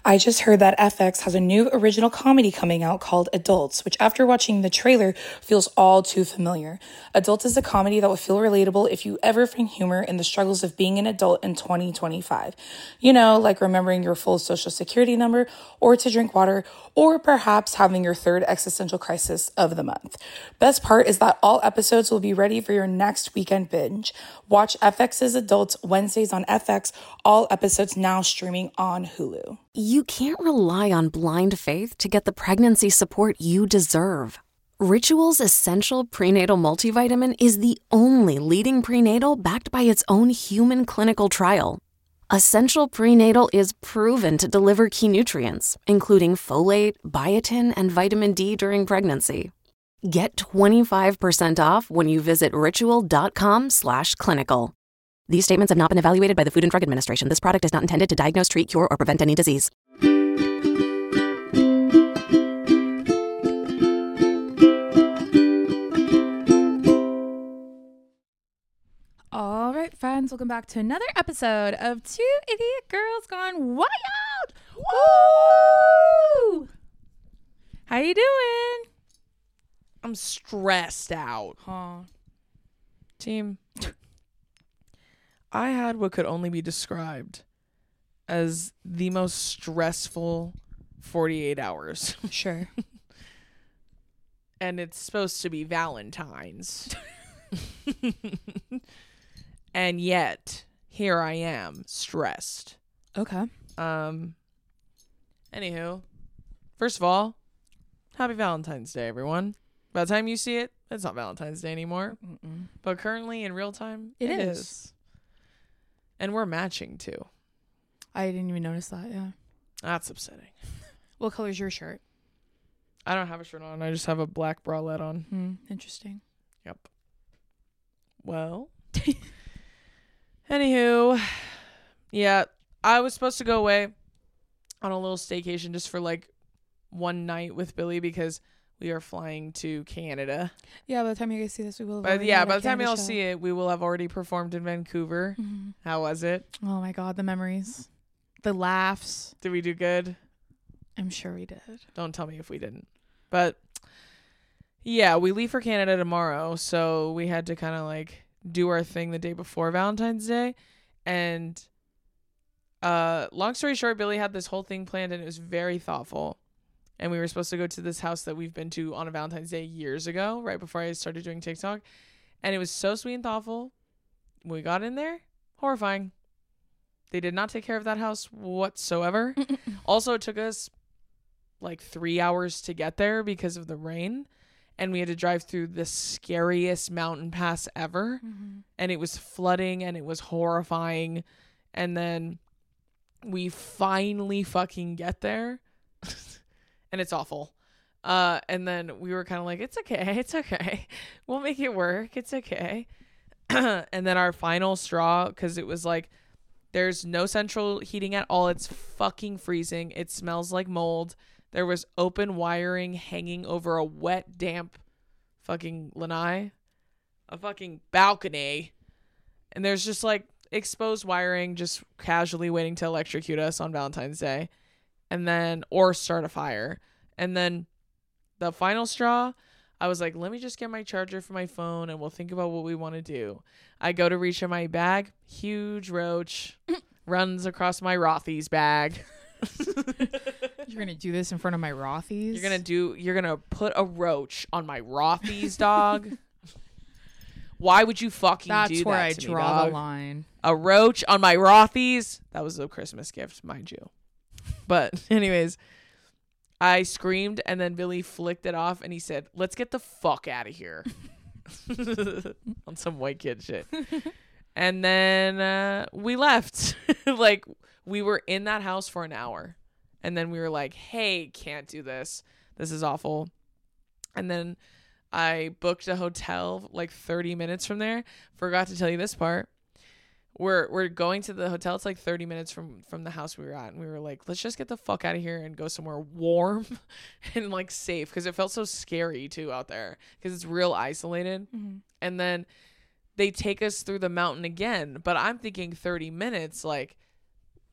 I just heard that FX has a new original comedy coming out called Adults, which after watching the trailer feels all too familiar. Adults is a comedy that will feel relatable if you ever find humor in the struggles of being an adult in 2025. You know, like remembering your full social security number, or to drink water, or perhaps having your third existential crisis of the month. Best part is that all episodes will be ready for your next weekend binge. Watch FX's Adults Wednesdays on FX, all episodes now streaming on Hulu. You can't rely on blind faith to get the pregnancy support you deserve. Ritual's Essential Prenatal Multivitamin is the only leading prenatal backed by its own human clinical trial. Essential Prenatal is proven to deliver key nutrients, including folate, biotin, and vitamin D during pregnancy. Get 25% off when you visit ritual.com/clinical. These statements have not been evaluated by the Food and Drug Administration. This product is not intended to diagnose, treat, cure, or prevent any disease. All right, friends, welcome back to another episode of Two Idiot Girls Gone Wild. Woo! How you doing? I'm stressed out. Huh. Team, I had what could only be described as the most stressful 48 hours. Sure. And it's supposed to be Valentine's. And yet, here I am, stressed. Okay. Anywho, first of all, happy Valentine's Day, everyone. By the time you see it, it's not Valentine's Day anymore. Mm-mm. But currently, in real time, It is. And we're matching, too. I didn't even notice that, yeah. That's upsetting. What color's your shirt? I don't have a shirt on. I just have a black bralette on. Interesting. Yep. Well. Anywho. Yeah, I was supposed to go away on a little staycation just for like one night with Billy because we are flying to Canada. Yeah, by the time you guys see this, we will have But already yeah, had by our the time Canada y'all show. see it, we will have already performed in Vancouver. Mm-hmm. How was it? Oh my God, the memories. The laughs. Did we do good? I'm sure we did. Don't tell me if we didn't. But yeah, we leave for Canada tomorrow, so we had to kind of like do our thing the day before Valentine's Day. And long story short, Billy had this whole thing planned and it was very thoughtful. And we were supposed to go to this house that we've been to on a Valentine's Day years ago, right before I started doing TikTok. And it was so sweet and thoughtful. When we got in there, horrifying. They did not take care of that house whatsoever. Also, it took us like 3 hours to get there because of the rain. And we had to drive through the scariest mountain pass ever. Mm-hmm. And it was flooding and it was horrifying. And then we finally fucking get there. And it's awful. And then we were kind of like, it's okay. We'll make it work. It's okay. And then our final straw, because it was like, there's no central heating at all. It's fucking freezing. It smells like mold. There was open wiring hanging over a wet, damp fucking lanai. A fucking balcony. And there's just like exposed wiring just casually waiting to electrocute us on Valentine's Day. And then, or start a fire. And then the final straw, I was like, let me just get my charger for my phone and we'll think about what we want to do. I go to reach in my bag. Huge roach runs across my Rothy's bag. You're going to do this in front of my Rothy's? You're going to put a roach on my Rothy's, dog. Why would you fucking do that to me, That's where I draw dog? the line. A roach on my Rothy's? That was a Christmas gift, mind you. But anyways, I screamed and then Billy flicked it off and he said, let's get the fuck out of here. On some white kid shit. And then we left. Like, we were in that house for an hour. And then we were like, hey, can't do this. This is awful. And then I booked a hotel like 30 minutes from there. Forgot to tell you this part. We're going to the hotel. It's like 30 minutes from the house we were at. And we were like, let's just get the fuck out of here and go somewhere warm and like safe. Because it felt so scary too out there. Because it's real isolated. Mm-hmm. And then they take us through the mountain again. But I'm thinking 30 minutes, like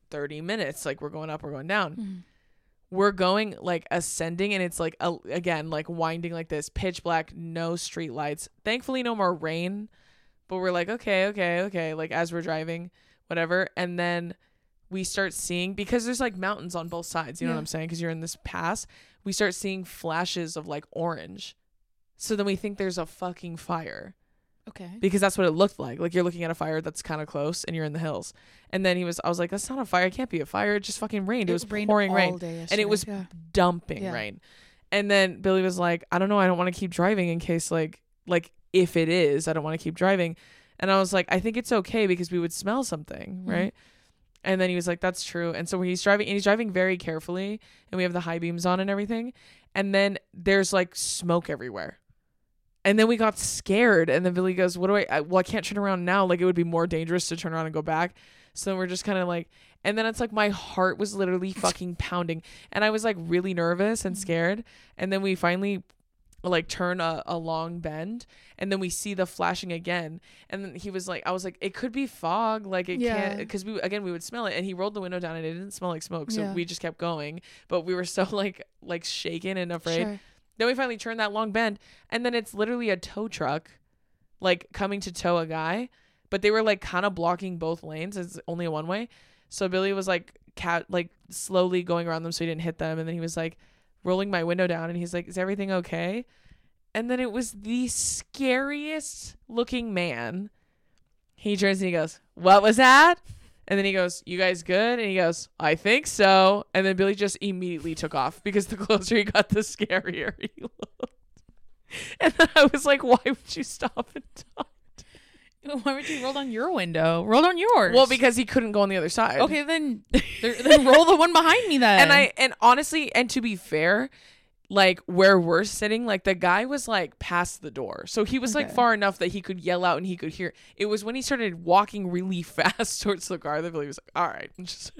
30 minutes. Like we're going up, we're going down. We're going like ascending, and it's like again like winding like this, pitch black, no street lights. Thankfully no more rain, but we're like okay, like as we're driving, whatever. And then we start seeing, because there's like mountains on both sides, you know what I'm saying, because you're in this pass, we start seeing flashes of like orange. So then we think there's a fucking fire. Okay. Because that's what it looked like. Like you're looking at a fire that's kind of close and you're in the hills. And then I was like, that's not a fire. It can't be a fire. It just fucking rained. It was pouring rain. And it was dumping rain. And then Billy was like, I don't know. I don't want to keep driving in case like if it is, I don't want to keep driving. And I was like, I think it's okay because we would smell something. Right. And then he was like, that's true. And so when he's driving very carefully, and we have the high beams on and everything. And then there's like smoke everywhere. And then we got scared. And then Billy goes, what do I can't turn around now. Like it would be more dangerous to turn around and go back. So we're just kind of like, and then it's like my heart was literally fucking pounding. And I was like really nervous and scared. And then we finally like turn a long bend, and then we see the flashing again. And then he was like, I was like, it could be fog. Like it can't, because we would smell it. And he rolled the window down and it didn't smell like smoke. So we just kept going. But we were so like shaken and afraid. Sure. Then we finally turned that long bend, and then it's literally a tow truck like coming to tow a guy, but they were like kind of blocking both lanes. It's only a one way. So Billy was like slowly going around them so he didn't hit them. And then he was like rolling my window down, and he's like, is everything okay? And then it was the scariest looking man. He turns and he goes, what was that? And then he goes, you guys good? And he goes, I think so. And then Billy just immediately took off, because the closer he got, the scarier he looked. And then I was like, why would you stop and talk? Why would you roll down your window? Roll down yours. Well, because he couldn't go on the other side. Okay, then roll the one behind me then. And honestly, and to be fair, like where we're sitting, like the guy was like past the door, so he was like far enough that he could yell out and he could hear. It was when he started walking really fast towards the car that Billy was like, all right, just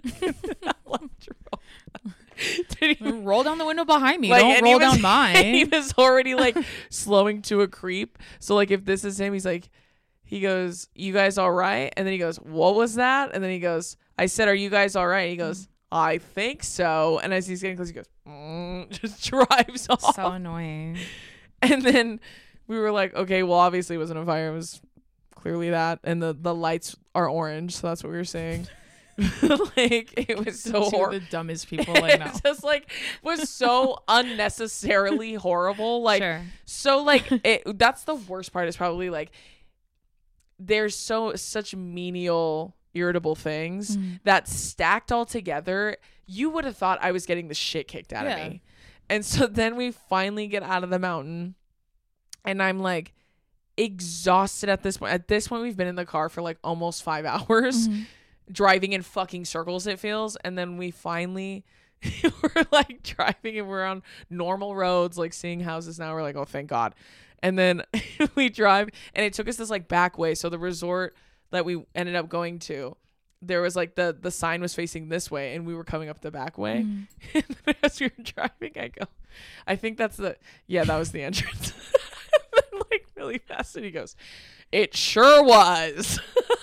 Did he roll down the window behind me? Like, don't roll down mine. He was already like slowing to a creep. So like if this is him, he's like, he goes, you guys all right? And then he goes, what was that? And then he goes, I said, are you guys all right? And he goes, I think so. And as he's getting close, he goes, just drives off. So annoying. And then we were like, okay, well, obviously it wasn't a fire. It was clearly that. And the lights are orange. So that's what we were saying. Like, it was so horrible. The dumbest people I know. It just like was so unnecessarily horrible. Like, so like, that's the worst part, is probably like, there's such menial, irritable things that stacked all together, you would have thought I was getting the shit kicked out of me. And so then we finally get out of the mountain, and I'm like exhausted at this point. At this point, we've been in the car for like almost 5 hours, driving in fucking circles, it feels. And then we finally we're like driving, and we're on normal roads, like seeing houses now. We're like, oh, thank God. And then we drive, and it took us this like back way. So the resort that we ended up going to, there was like the sign was facing this way, and we were coming up the back way. And then as we were driving, I go, I think that's that was the entrance. And then like really fast, and he goes, it sure was.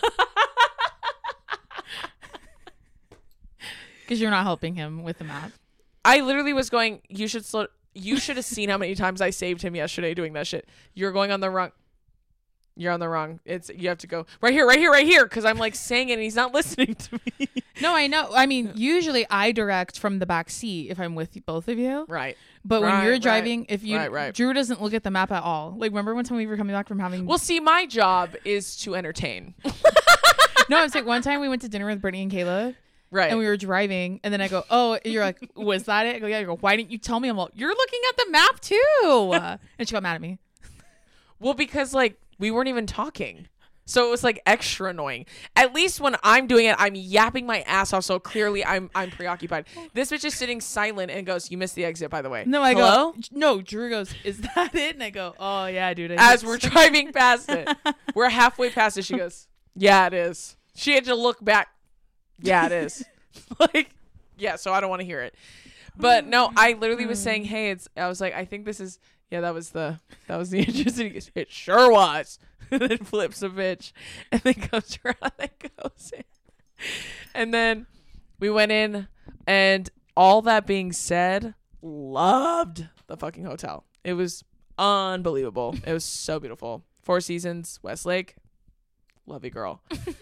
Because you're not helping him with the map. I literally was going, you should have seen how many times I saved him yesterday doing that shit. You're on the wrong. You have to go right here. Because I'm like saying it, and he's not listening to me. No, I know. I mean, usually I direct from the back seat if I'm with both of you. Right. But when you're driving, if you, Drew doesn't look at the map at all. Like, remember one time we were coming back from having. Well, see, my job is to entertain. No, I'm saying one time we went to dinner with Brittany and Kayla. Right. And we were driving, and then I go, oh, you're like, was that it? I go, yeah. You go, why didn't you tell me? I'm like, you're looking at the map too. And she got mad at me. Well, because like we weren't even talking. So it was like extra annoying. At least when I'm doing it, I'm yapping my ass off. So clearly I'm preoccupied. This bitch is sitting silent and goes, you missed the exit, by the way. No, I go, no, Drew goes, is that it? And I go, oh yeah, dude. As we're driving past it, we're halfway past it. She goes, yeah, it is. She had to look back. Yeah, it is. Like, yeah, so I don't want to hear it. But no, I literally was saying, hey, I was like, I think this is, that was the interest. And he goes, it sure was. And then flips a bitch, and then goes around and goes in. And then We went in, and all that being said, loved the fucking hotel. It was unbelievable. It was so beautiful. Four Seasons, Westlake. Love you, girl.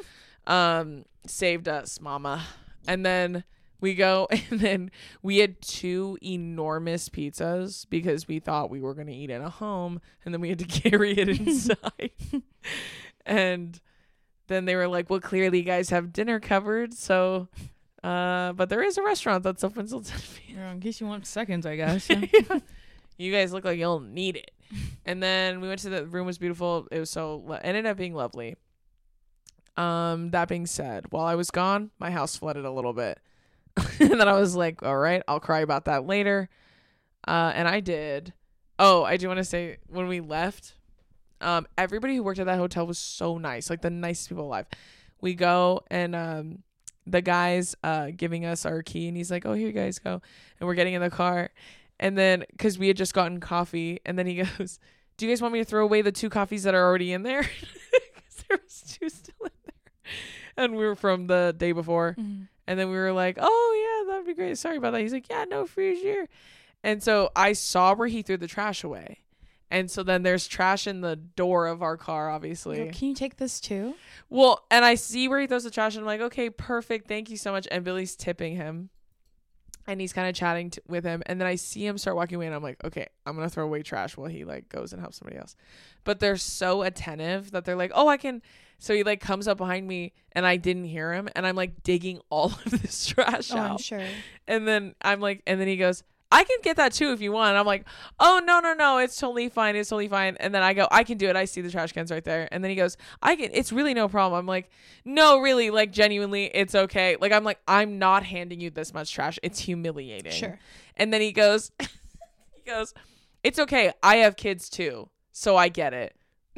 Saved us, mama. And then we go, and then we had 2 enormous pizzas because we thought we were going to eat at a home, and then we had to carry it inside. And then they were like, well, clearly you guys have dinner covered, so but there is a restaurant that's open till 10 p.m. In case you want seconds, I guess. Yeah. You guys look like you'll need it. And then we went to the room. Was beautiful. It was ended up being lovely. That being said, while I was gone, my house flooded a little bit. And then I was like, all right, I'll cry about that later. And I did. Oh, I do want to say, when we left, everybody who worked at that hotel was so nice, like the nicest people alive. We go, and the guy's giving us our key, and he's like, oh, here you guys go. And we're getting in the car. And then, because we had just gotten coffee, and then he goes, do you guys want me to throw away the 2 coffees that are already in there? Because there was 2 still in there. And we were from the day before. Mm-hmm. And then we were like, oh, yeah, that'd be great. Sorry about that. He's like, yeah, no, free here. And so I saw where he threw the trash away. And so then there's trash in the door of our car, obviously. Girl, can you take this too? Well, and I see where he throws the trash, and I'm like, okay, perfect. Thank you so much. And Billy's tipping him. And he's kind of chatting with him. And then I see him start walking away, and I'm like, okay, I'm going to throw away trash while he like goes and helps somebody else. But they're so attentive that they're like, oh, I can. So he like comes up behind me, and I didn't hear him. And I'm like digging all of this trash out. I'm sure. And then I'm like, and then he goes, I can get that too if you want. And I'm like, oh, no, it's totally fine. It's totally fine. And then I go, I can do it. I see the trash cans right there. And then he goes, it's really no problem. I'm like, no, really, like genuinely, it's okay. Like, I'm like, I'm not handing you this much trash. It's humiliating. Sure. And then he goes, it's okay. I have kids too. So I get it.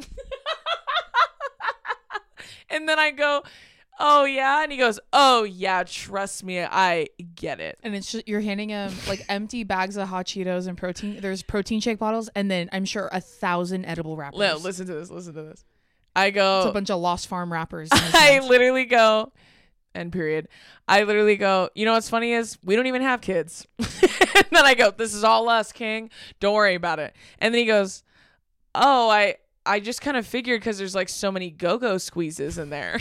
And then I go, oh yeah. And he goes, oh yeah, trust me, I get it. And it's just, you're handing him like empty bags of hot Cheetos and protein. There's protein shake bottles, and then I'm sure 1,000 edible wrappers. No, listen to this. I go, it's a bunch of Lost Farm wrappers. I literally go, end period. I literally go, you know what's funny is we don't even have kids. And then I go, this is all us, King. Don't worry about it. And then he goes, oh, I just kind of figured because there's like so many go-go squeezes in there.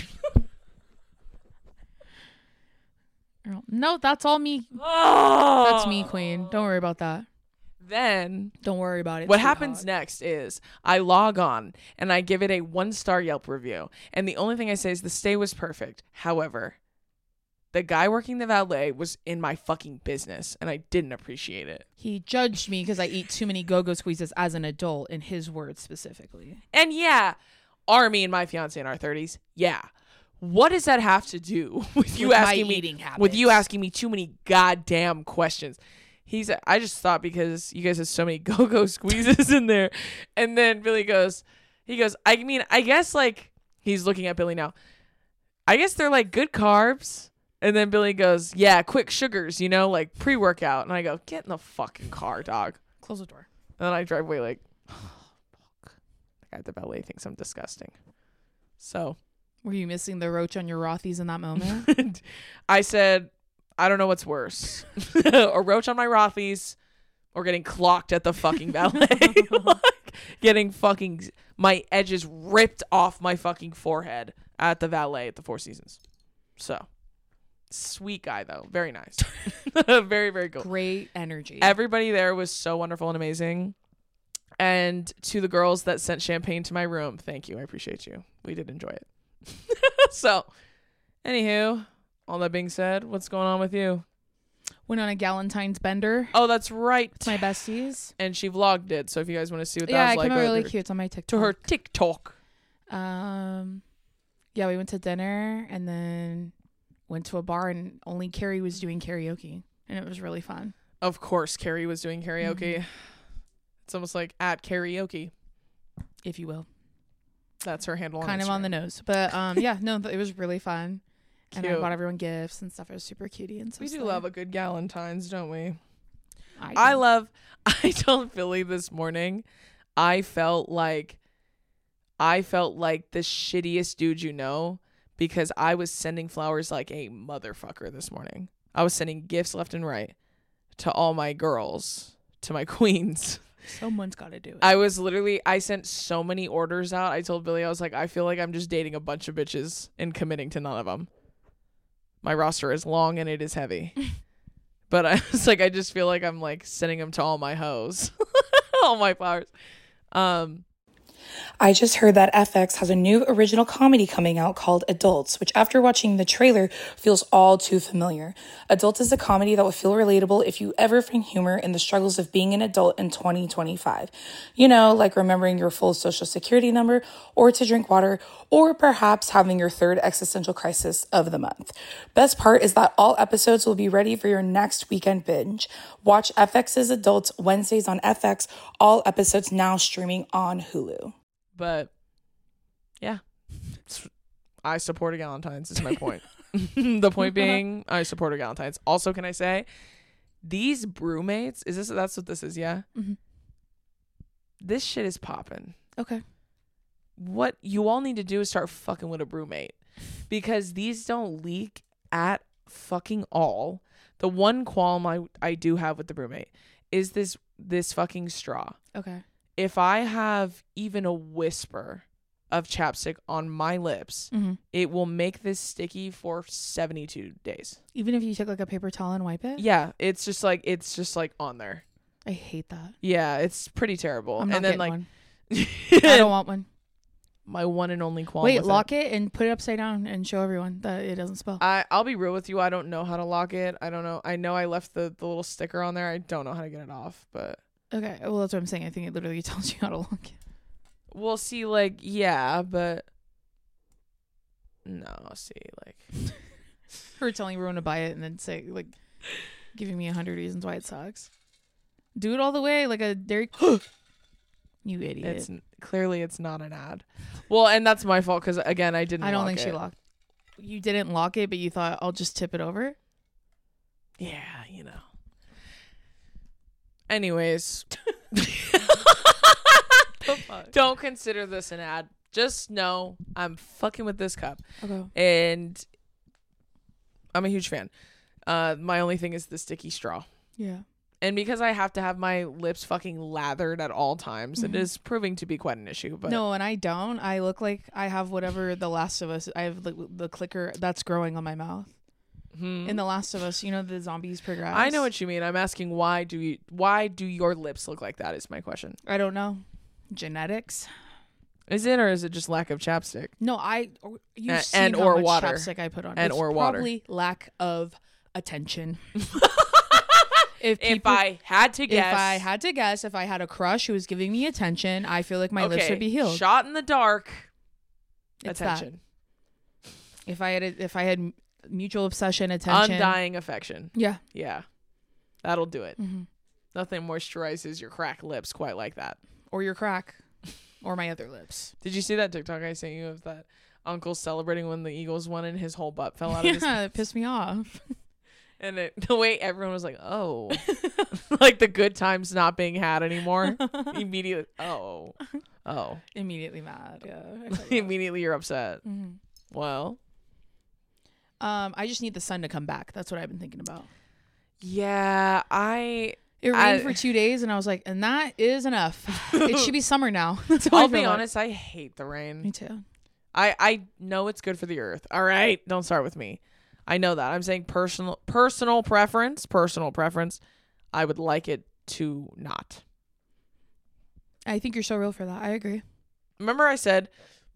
No, that's all me. Oh. That's me, queen. Don't worry about that. Then don't worry about it. What happens next is I log on and I give it a 1-star Yelp review. And the only thing I say is the stay was perfect. However, the guy working the valet was in my fucking business, and I didn't appreciate it. He judged me because I eat too many go-go squeezes as an adult, in his words specifically. And yeah, Army and my fiance in our 30s. Yeah. What does that have to do with you asking me too many goddamn questions? I just thought because you guys have so many go-go squeezes in there. And then Billy goes, I mean, I guess like he's looking at Billy now. I guess they're like good carbs. And then Billy goes, yeah, quick sugars, like pre-workout. And I go, get in the fucking car, dog. Close the door. And then I drive away like, oh, fuck. The guy at the valet thinks I'm disgusting. So. Were you missing the roach on your Rothies in that moment? I said, I don't know what's worse. A roach on my Rothies or getting clocked at the fucking valet. Like, getting fucking my edges ripped off my fucking forehead at the valet at the Four Seasons. So, sweet guy though. Very nice. Very, very cool. Great energy. Everybody there was so wonderful and amazing. And to the girls that sent champagne to my room, thank you. I appreciate you. We did enjoy it. So, anywho, all that being said, what's going on with you? Went on a Galentine's bender. Oh, that's right. With my besties. And she vlogged it. So if you guys want to see what that was like. Yeah, it came out really cute. It's on my TikTok. To her TikTok. Yeah, we went to dinner and then went to a bar, and only Carrie was doing karaoke. And it was really fun. Of course, Carrie was doing karaoke. Mm-hmm. It's almost like at karaoke, if you will. That's her handle on kind Instagram. of on the nose. But yeah, no, it was really fun. Cute. And I bought everyone gifts and stuff. It was super cutie and stuff. We do love a good Galentine's, don't we? I told Philly this morning, I felt like the shittiest dude because I was sending flowers like a motherfucker this morning. I was sending gifts left and right to all my girls, to my queens. Someone's got to do it. I sent so many orders out. I told Billy, I was like, I feel like I'm just dating a bunch of bitches and committing to none of them. My roster is long and it is heavy. But I was like, I just feel like I'm like sending them to all my hoes. All my flowers. I just heard that FX has a new original comedy coming out called Adults, which after watching the trailer feels all too familiar. Adults is a comedy that will feel relatable if you ever find humor in the struggles of being an adult in 2025. You know, like remembering your full social security number, or to drink water, or perhaps having your third existential crisis of the month. Best part is that all episodes will be ready for your next weekend binge. Watch FX's Adults Wednesdays on FX, all episodes now streaming on Hulu. But yeah, I support a Galentine's is my point. The point being, I support a Galentine's. Also, can I say, these brewmates, that's what this is, yeah? Mm-hmm. This shit is popping. Okay. What you all need to do is start fucking with a brewmate, because these don't leak at fucking all. The one qualm I do have with the brewmate is this fucking straw. Okay. If I have even a whisper of chapstick on my lips, it will make this sticky for 72 days. Even if you take like a paper towel and wipe it? Yeah, it's just like on there. I hate that. Yeah, it's pretty terrible. I'm not and then getting like one. I don't want one. My one and only qualm. Wait, lock it and put it upside down and show everyone that it doesn't spill. I'll be real with you. I don't know how to lock it. I don't know. I know I left the little sticker on there. I don't know how to get it off, but. Okay, well, that's what I'm saying. I think it literally tells you how to lock it. We'll see, like, yeah, but no, see, like. Her telling everyone to buy it and then say, like, giving me 100 reasons why it sucks. Do it all the way, like a Dairy. You idiot. Clearly it's not an ad. Well, and that's my fault because, again, I didn't I don't lock think it. she locked. You didn't lock it, but you thought, I'll just tip it over? Yeah, you know. Anyways. Don't consider this an ad. Just know I'm fucking with this cup. Okay. And I'm a huge fan. My only thing is the sticky straw. Yeah. And because I have to have my lips fucking lathered at all times, it is proving to be quite an issue. But no, and I don't. I look like I have whatever The Last of Us. I have the clicker that's growing on my mouth. In The Last of Us, you know, the zombies progress. I know what you mean. I'm asking why do your lips look like that is my question. I don't know. Genetics. Is it, or is it just lack of chapstick? No, you've seen and how or much water. chapstick I put on. And it's or water. Probably lack of attention. If I had to guess, if I had a crush who was giving me attention, I feel like my lips would be healed. Shot in the dark. It's attention. That. If I had mutual obsession, attention, undying affection. Yeah. That'll do it. Nothing moisturizes your cracked lips quite like that. Or your crack. Or my other lips. Did you see that TikTok I sent you of that uncle celebrating when the Eagles won and his whole butt fell out of his Yeah, it pissed me off. And the way everyone was like, oh. Like the good times not being had anymore. Immediately. Oh. Immediately mad. Yeah. Immediately you're upset. Well. I just need the sun to come back. That's what I've been thinking about. Yeah, It rained for 2 days, and I was like, and that is enough. It should be summer now. That's how I'll be honest, I hate the rain. Me too. I know it's good for the earth. All right, don't start with me. I know that. I'm saying personal preference. I would like it to not. I think you're so real for that. I agree. Remember I said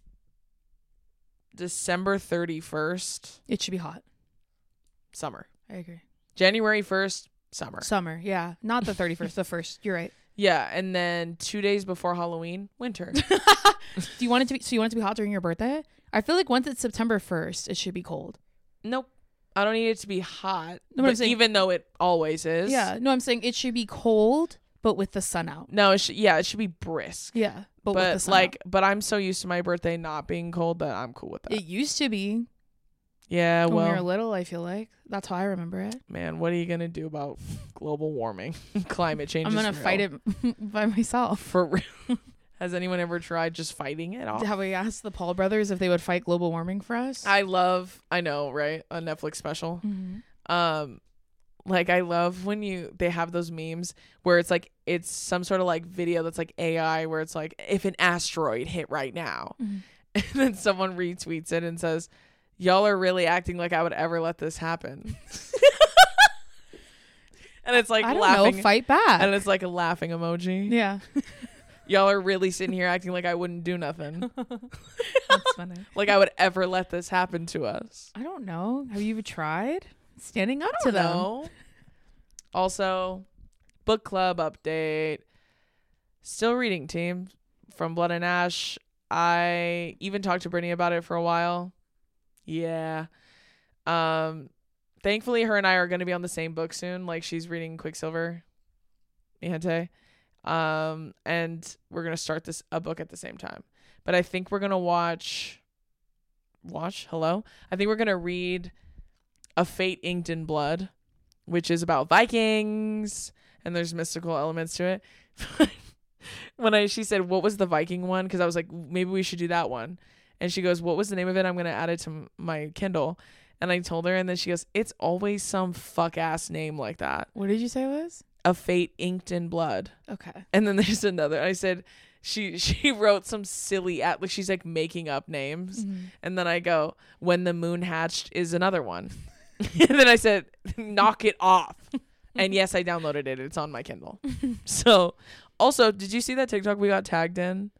December 31st. It should be hot. Summer. I agree. January 1st. Summer. Summer, yeah. Not the 31st, the 1st. You're right. Yeah, and then 2 days before Halloween, winter. Do you want it to be, so you want it to be hot during your birthday? I feel like once it's September 1st, it should be cold. Nope. I don't need it to be hot. No, but I'm saying, even though it always is. Yeah. No, I'm saying it should be cold, but with the sun out. No, it should be brisk. Yeah. But with the sun out. But I'm so used to my birthday not being cold that I'm cool with that. It used to be. Yeah, when well. we were little, I feel like. That's how I remember it. Man, what are you going to do about global warming? Climate change. I'm going to fight it by myself. For real. Has anyone ever tried just fighting it off? Have we asked the Paul brothers if they would fight global warming for us? I know, right? A Netflix special. Mm-hmm. Like I love when they have those memes where it's like it's some sort of like video that's like AI where it's like if an asteroid hit right now, and then someone retweets it and says, "Y'all are really acting like I would ever let this happen." And it's like I don't laughing. know, fight back. And it's like a laughing emoji. Yeah. Y'all are really sitting here acting like I wouldn't do nothing. That's funny. Like I would ever let this happen to us. I don't know. Have you even tried standing up I to don't them? know. Also, book club update. Still reading, team, from Blood and Ash. I even talked to Brittany about it for a while. Yeah. Thankfully, her and I are going to be on the same book soon. Like, she's reading Quicksilver. Niente. And we're going to start a book at the same time. But I think we're going to watch? Hello? I think we're going to read A Fate Inked in Blood, which is about Vikings, and there's mystical elements to it. She said, what was the Viking one? Because I was like, maybe we should do that one. And she goes, what was the name of it? I'm going to add it to my Kindle. And I told her, and then she goes, it's always some fuck ass name like that. What did you say it was? A Fate Inked in Blood. Okay. And then there's another. I said, she wrote some silly like she's like making up names. Mm-hmm. And then I go, When the Moon Hatched is another one. And then I said, knock it off. And yes, I downloaded it. It's on my Kindle. So also, did you see that TikTok we got tagged in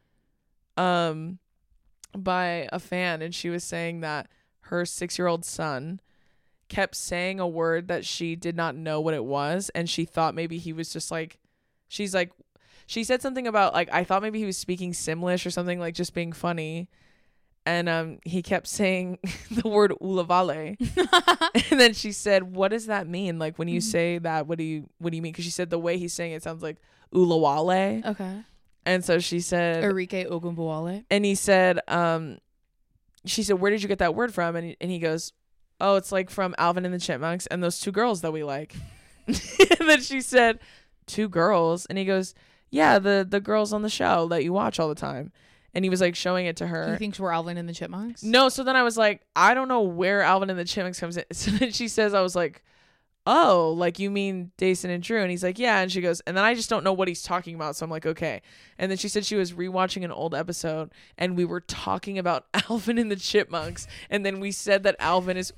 by a fan? And she was saying that her 6-year-old son kept saying a word that she did not know what it was. And she thought maybe he was just like, she said something about like, I thought maybe he was speaking Simlish or something, like just being funny. And he kept saying the word ulavale. And then she said, what does that mean? Like when you say that, what do you mean? Because she said the way he's saying it sounds like ulawale. Okay. And so she said Enrique Ogunbowale. And he said, she said, where did you get that word from? And he goes, oh, it's like from Alvin and the Chipmunks and those 2 girls that we like. And then she said, 2 girls? And he goes, yeah, the girls on the show that you watch all the time. And he was like showing it to her. He thinks we're Alvin and the Chipmunks? No, so then I was like, I don't know where Alvin and the Chipmunks comes in. So then she says, I was like, oh, like you mean Dason and Drew? And he's like, yeah. And she goes, and then I just don't know what he's talking about. So I'm like, okay. And then she said she was rewatching an old episode and we were talking about Alvin and the Chipmunks. And then we said that Alvin is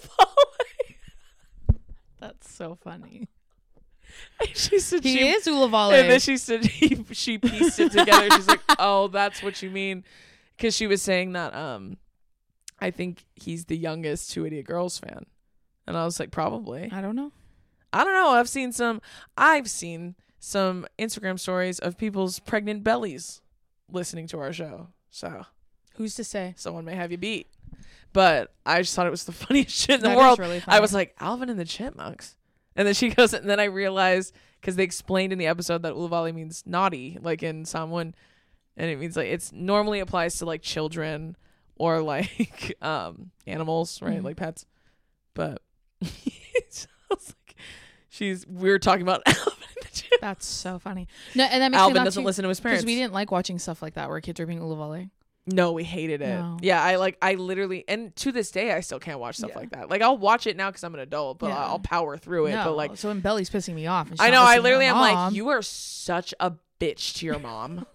That's so funny. She said he is Ulavale. And then she said she pieced it together. She's like, oh, that's what you mean. Because she was saying that I think he's the youngest 2 Idiot Girls fan. And I was like, probably. I don't know. I've seen some Instagram stories of people's pregnant bellies listening to our show. So who's to say? Someone may have you beat. But I just thought it was the funniest shit in the That world. is really funny. I was like, Alvin and the Chipmunks. And then she goes, and then I realized, because they explained in the episode that Ulavali means naughty, like in Samoan. And it means like, it's normally applies to like children or like animals, right? Like pets. But it sounds like we were talking about Alvin and the Chipmunks. That's so funny. No, and that makes Alvin doesn't listen to his parents. Because we didn't like watching stuff like that where kids are being Ulavale. No, we hated it. No. Yeah, I literally, and to this day, I still can't watch stuff like that. Like, I'll watch it now because I'm an adult, but I'll power through it. No, but like, so when Belly's pissing me off, and she's I not know, I listening to literally her am mom, like, you are such a bitch to your mom.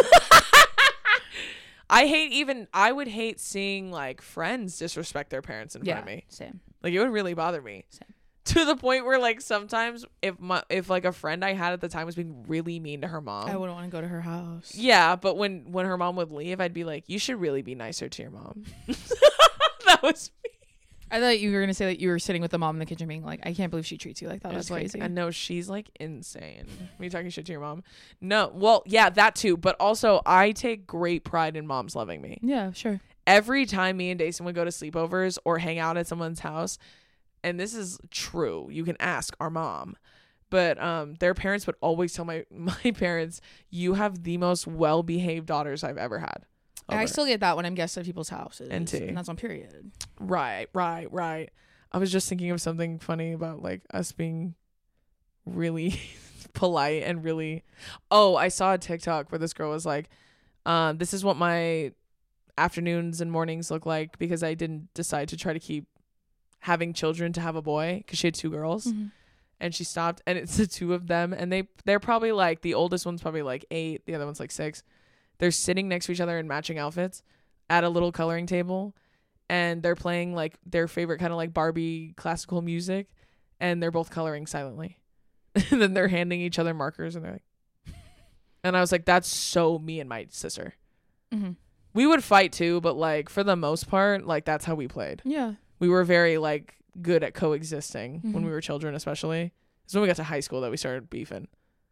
I would hate seeing like friends disrespect their parents in front of me. Same. Like, it would really bother me. Same. To the point where like sometimes if like a friend I had at the time was being really mean to her mom, I wouldn't want to go to her house. Yeah, but when her mom would leave, I'd be like, you should really be nicer to your mom. That was me. I thought you were gonna say that you were sitting with the mom in the kitchen being like, I can't believe she treats you like that. That's crazy. I know, she's like insane. Are you talking shit to your mom? No. Well, yeah, that too. But also I take great pride in moms loving me. Yeah, sure. Every time me and Dason would go to sleepovers or hang out at someone's house, and this is true, you can ask our mom, but their parents would always tell my parents, you have the most well-behaved daughters I've ever had. I still get that when I'm guests at people's houses. And that's on period. Right. I was just thinking of something funny about like us being really polite and really, I saw a TikTok where this girl was like, This is what my afternoons and mornings look like because I didn't decide to try to keep having children to have a boy because she had 2 girls. Mm-hmm. And she stopped, and it's the 2 of them, and they're probably like, the oldest one's probably like 8, the other one's like 6. They're sitting next to each other in matching outfits at a little coloring table, and they're playing like their favorite kind of like Barbie classical music, and they're both coloring silently. And then they're handing each other markers, and they're like, and I was like, that's so me and my sister. Mm-hmm. We would fight too, but like for the most part, like that's how we played. Yeah. We were very like good at coexisting when Mhm. we were children, especially. It's when we got to high school that we started beefing.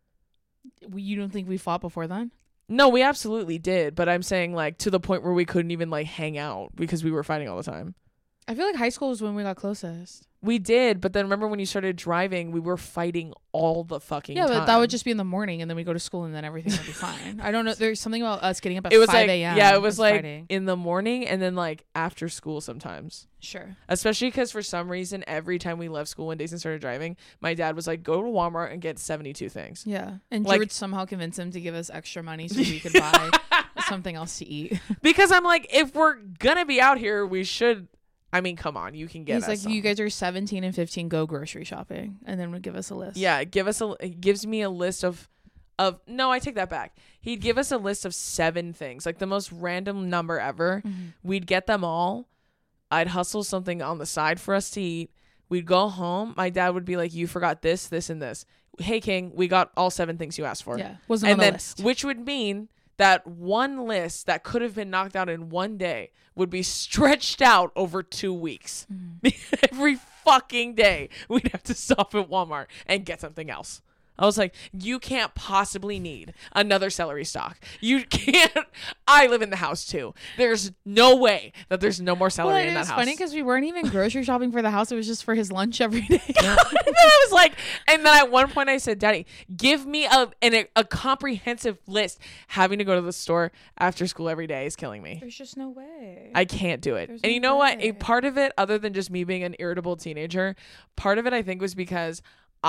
You don't think we fought before then? No, we absolutely did, but I'm saying like to the point where we couldn't even like hang out because we were fighting all the time. I feel like high school was when we got closest. We did, but then remember when you started driving, we were fighting all the fucking Yeah, time. but that would just be in the morning, and then we go to school, and then everything would be fine. I don't know. There's something about us getting up at it was 5 like a.m. yeah, it was like fighting. in the morning and then like after school sometimes. Sure. Especially because for some reason, every time we left school when Dason started driving, my dad was like, go to Walmart and get 72 things. Yeah, and Like- Drew would somehow convince him to give us extra money so we could buy something else to eat. Because I'm like, if we're gonna be out here, we should. I mean, come on, you can get He's us like, some. you guys are 17 and 15, go grocery shopping, and then would give us a list. Yeah, it gives me a list of no, I take that back. He'd give us a list of 7 things, like the most random number ever. Mm-hmm. We'd get them all. I'd hustle something on the side for us to eat. We'd go home. My dad would be like, you forgot this, this, and this. Hey, King, we got all 7 things you asked for. Yeah, wasn't on And the then, list. which would mean that one list that could have been knocked out in one day would be stretched out over 2 weeks. Every fucking day, we'd have to stop at Walmart and get something else. I was like, you can't possibly need another celery stalk. You can't. I live in the house too. There's no way that there's no more celery in that It's house. funny because we weren't even grocery shopping for the house. It was just for his lunch every day. And then I was like, and then at one point I said, Daddy, give me a comprehensive list. Having to go to the store after school every day is killing me. There's just no way. I can't do it. There's And no you know what? A way. part of it, other than just me being an irritable teenager, part of it I think was because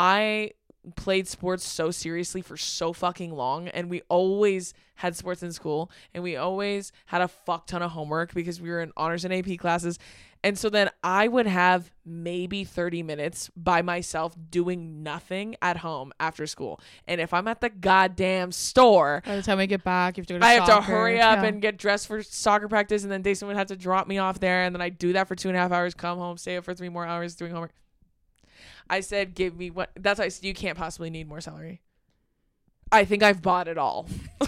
I played sports so seriously for so fucking long, and we always had sports in school, and we always had a fuck ton of homework because we were in honors and AP classes. And so then I would have maybe 30 minutes by myself doing nothing at home after school. And if I'm at the goddamn store, By the time we get back, you have to go to I have to soccer. hurry up Yeah. and get dressed for soccer practice, and then Dason would have to drop me off there, and then I do that for 2.5 hours, come home, stay up for 3 more hours doing homework. I said, give me what? That's why I said you can't possibly need more celery. I think I've bought it all.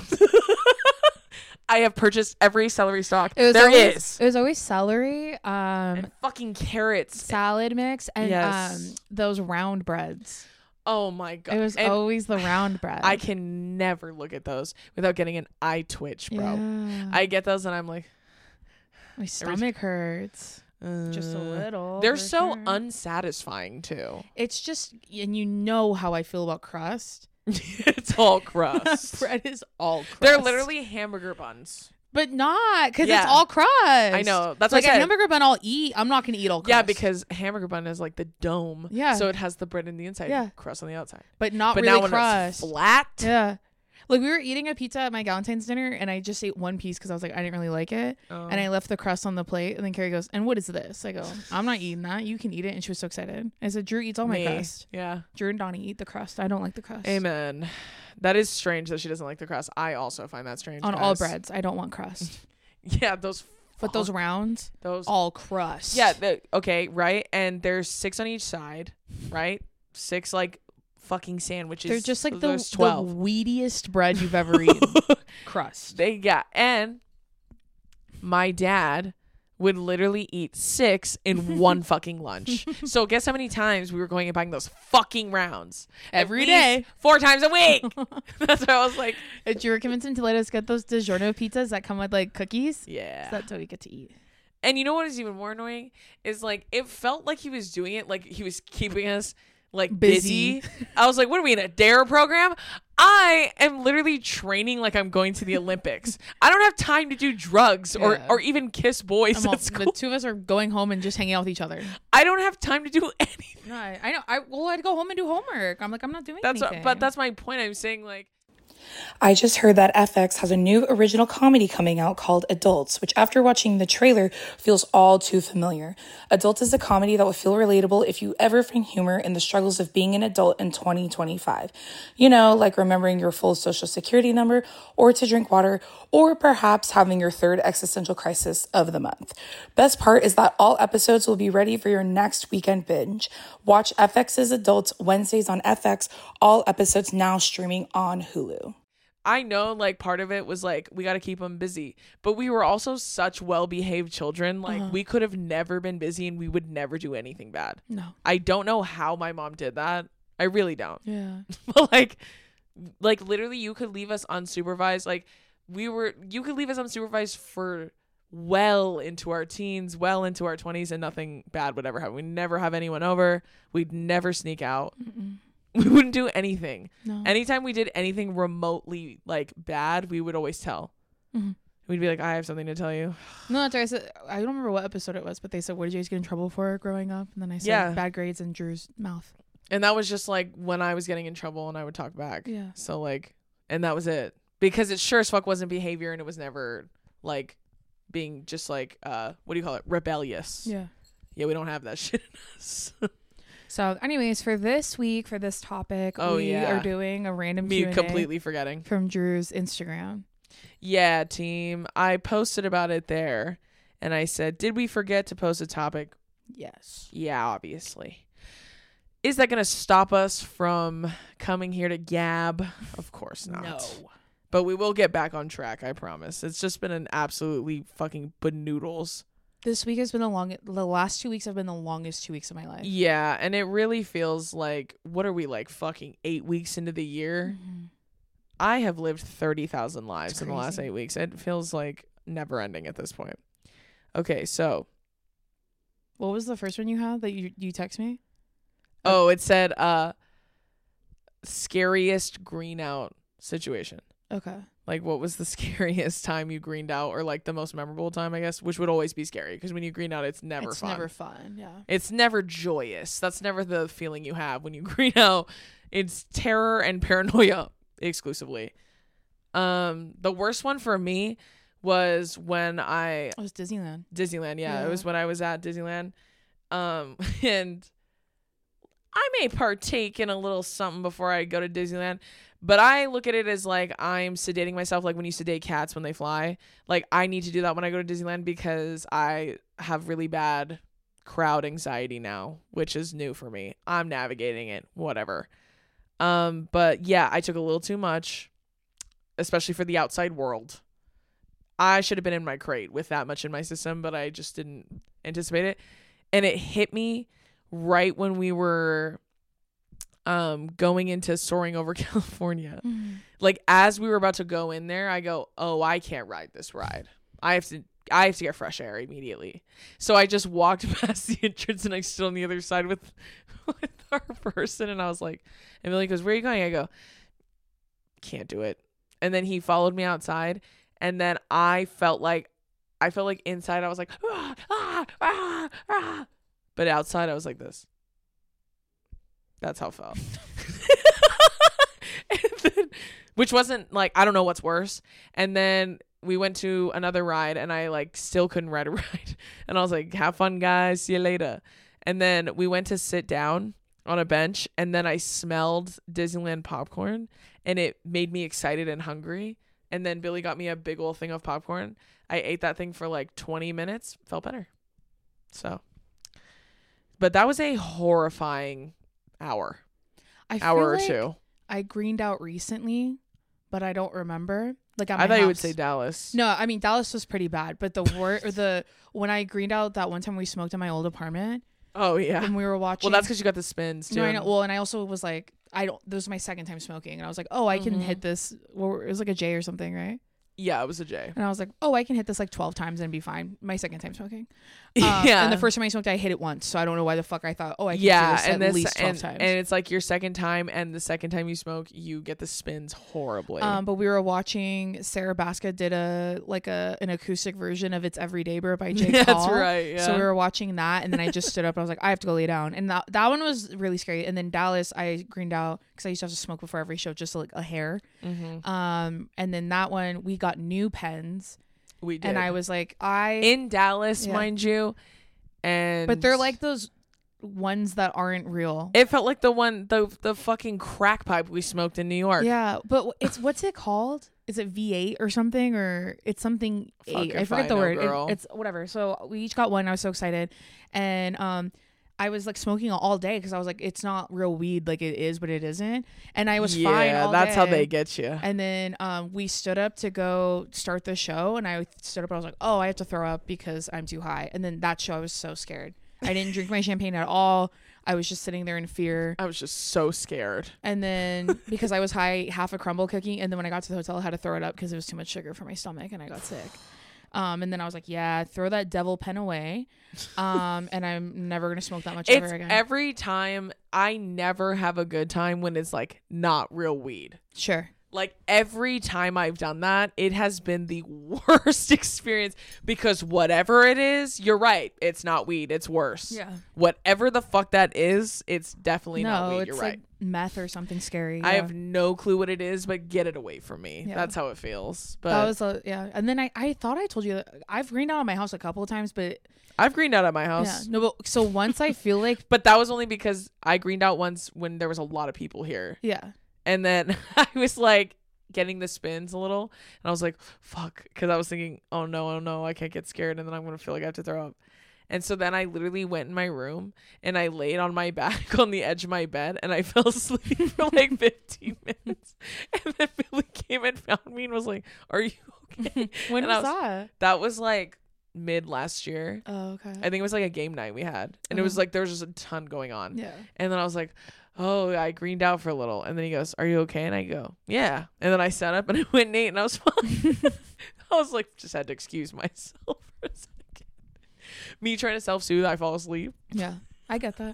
I have purchased every celery stalk It was there always, is. It was always celery, And fucking carrots. salad mix, and Yes. those round breads. Oh my god. It was And always the round bread. I can never look at those without getting an eye twitch, bro. Yeah. I get those and I'm like, My stomach hurts just a little. They're for so sure. unsatisfying too. It's just, and you know how I feel about crust. It's all crust. Bread is all crust. They're literally hamburger buns. but not because Yeah. it's all crust. I know. That's like what I a said. hamburger bun. I'll eat. I'm not gonna eat all crust. Yeah, because hamburger bun is like the dome. Yeah. So it has the bread in the inside, Yeah. crust on the outside. but not But really now when crust. it's flat, Yeah. Like we were eating a pizza at my Valentine's dinner, and I just ate one piece because I was like, I didn't really like it, and I left the crust on the plate. And then Carrie goes, "And what is this?" I go, "I'm not eating that. You can eat it." And she was so excited. I said, "Drew eats all my Me. crust. Yeah. Drew and Donnie eat the crust. I don't like the crust. Amen. That is strange that she doesn't like the crust. I also find that strange. On all guys. breads, I don't want crust. Yeah, those. But those rounds, those. all crust. Yeah. Okay. Right. And there's 6 on each side. Right. 6 like fucking sandwiches. they're just like the there's 12. weediest bread you've ever eaten. Crust. And my dad would literally eat 6 in one fucking lunch. So guess how many times we were going and buying those fucking rounds Every At day. least 4 times a week. That's why I was like, Did you convince him to let us get those DiGiorno pizzas that come with like cookies? yeah. So that's what we get to eat. And you know what is even more annoying is like it felt like he was doing it like he was keeping us like busy. I was like, what are we in a dare program? I am literally training like I'm going to the Olympics. I don't have time to do drugs Yeah. or even kiss boys at school. The two of us are going home and just hanging out with each other. I don't have time to do anything. No, I know. I'd go home and do homework. I'm like, I'm not doing anything. But that's my point. I'm saying like I just heard that FX has a new original comedy coming out called Adults, which after watching the trailer feels all too familiar. Adults is a comedy that will feel relatable if you ever find humor in the struggles of being an adult in 2025. You know, like remembering your full social security number, or to drink water, or perhaps having your third existential crisis of the month. Best part is that all episodes will be ready for your next weekend binge. Watch FX's Adults Wednesdays on FX, all episodes now streaming on Hulu. I know, like, part of it was like we got to keep them busy, but we were also such well-behaved children. Like, we could have never been busy and we would never do anything bad. No. I don't know how my mom did that. I really don't. Yeah. But like literally you could leave us unsupervised. Like, you could leave us unsupervised for well into our teens, well into our 20s, and nothing bad would ever happen. We'd never have anyone over. We'd never sneak out. We wouldn't do anything. No. Anytime we did anything remotely like bad, we would always tell. We'd be like, I have something to tell you. No, that's right. I said, I don't remember what episode it was, but they said, what did you guys get in trouble for growing up? And then I said bad grades in Drew's mouth. And that was just like when I was getting in trouble and I would talk back. Yeah. So like, and that was it. Because it sure as fuck wasn't behavior, and it was never like being just like, what do you call it? Rebellious. Yeah. Yeah, we don't have that shit in us. So anyways, for this week, for this topic, we are doing a random Q&A completely forgetting from Drew's Instagram. Yeah, team. I posted about it there and I said, did we forget to post a topic? Yes. Yeah, obviously. Is that going to stop us from coming here to gab? Of course not. No. But we will get back on track, I promise. It's just been an absolutely fucking banoodles. This week has been the last 2 weeks have been the longest 2 weeks of my life. Yeah, and it really feels like, what are we, like fucking 8 weeks into the year? I have lived 30,000 lives in the last 8 weeks. It feels like never ending at this point. Okay, so. What was the first one you had that you text me? Oh, it said scariest green out situation. Okay. Like, what was the scariest time you greened out, or like the most memorable time, I guess, which would always be scary because when you green out, it's never fun. It's never fun, yeah. It's never joyous. That's never the feeling you have when you green out. It's terror and paranoia exclusively. The worst one for me was when it was Disneyland. Yeah. It was when I was at Disneyland. And I may partake in a little something before I go to Disneyland. But I look at it as like I'm sedating myself, like when you sedate cats when they fly. Like, I need to do that when I go to Disneyland because I have really bad crowd anxiety now, which is new for me. I'm navigating it, whatever. But yeah, I took a little too much, especially for the outside world. I should have been in my crate with that much in my system, but I just didn't anticipate it. And it hit me right when we were going into Soaring Over California. Like, as we were about to go in there, I go, oh, I can't ride this ride. I have to get fresh air immediately. So I just walked past the entrance and I stood on the other side with our person, and I was like, and Billy goes, where are you going? I go, can't do it. And then he followed me outside, and then I felt like inside I was like, ah, ah, ah, ah. But outside I was like this. That's how it felt. Which wasn't like, I don't know what's worse. And then we went to another ride and I like still couldn't ride a ride. And I was like, have fun, guys. See you later. And then we went to sit down on a bench, and then I smelled Disneyland popcorn and it made me excited and hungry. And then Billy got me a big old thing of popcorn. I ate that thing for like 20 minutes. Felt better. So, but that was a horrifying hour or two. I greened out recently, but I don't remember. Like, at my I thought house. you would say Dallas. No, I mean Dallas was pretty bad, but when I greened out that one time we smoked in my old apartment. Oh yeah. When we were watching. Well, that's because you got the spins too. No, I know. Well, and I also was like, this was my second time smoking, and I was like, oh, I can hit this. Well, it was like a J or something, right? Yeah, it was a J. And I was like, oh, I can hit this like 12 times and be fine. My second time smoking. Yeah. And the first time I smoked, I hit it once. So I don't know why the fuck I thought, oh, I can do this at least 12 times. And it's like your second time, and the second time you smoke, you get the spins horribly. But we were watching, Sarah Baska did an acoustic version of It's Everyday Bro by J. Cole. That's right, yeah. So we were watching that, and then I just stood up. I was like, I have to go lay down. And that one was really scary. And then Dallas, I greened out because I used to have to smoke before every show, just like a hair. Mm-hmm. And then that one, we got new pens. We did. And I was like, in Dallas, mind you. But they're like those ones that aren't real. It felt like the fucking crack pipe we smoked in New York. Yeah, but what's it called? Is it V8 or something, or it's something 8? I forget the word. It's whatever. So we each got one. I was so excited, and I was like smoking all day because I was like, it's not real weed like it is, but it isn't. And I was fine all that's day. how they get you. And then we stood up to go start the show, and I stood up and I was like, oh, I have to throw up because I'm too high. And then that show, I was so scared. I didn't drink my champagne at all. I was just sitting there in fear. I was just so scared. And then because I was high, half a crumble cookie. And then when I got to the hotel, I had to throw it up because it was too much sugar for my stomach and I got sick. And then I was like, yeah, throw that devil pen away. And I'm never going to smoke that much ever again. Every time, I never have a good time when it's like not real weed. Sure. Like every time I've done that, it has been the worst experience because whatever it is, you're right. It's not weed. It's worse. Yeah. Whatever the fuck that is, it's definitely not weed. You're right. Like meth or something scary. Yeah. I have no clue what it is, but get it away from me. Yeah. That's how it feels. But that was and then I thought I told you that I've greened out of my house a couple of times, but I've greened out at my house. Yeah. No, but so once I feel like but that was only because I greened out once when there was a lot of people here. Yeah. And then I was like getting the spins a little, and I was like, fuck, because I was thinking, oh no, I can't get scared, and then I'm gonna feel like I have to throw up. And so then I literally went in my room and I laid on my back on the edge of my bed and I fell asleep for like 15 minutes. And then Billy came and found me and was like, are you okay? When was that? That was like mid last year. Oh, okay. I think it was like a game night we had. And it was like there was just a ton going on. Yeah. And then I was like, oh, I greened out for a little. And then he goes, are you okay? And I go, yeah. And then I sat up and I went and ate and I was fine. I was like, just had to excuse myself for a second. Me trying to self-soothe, I fall asleep. Yeah, I get that.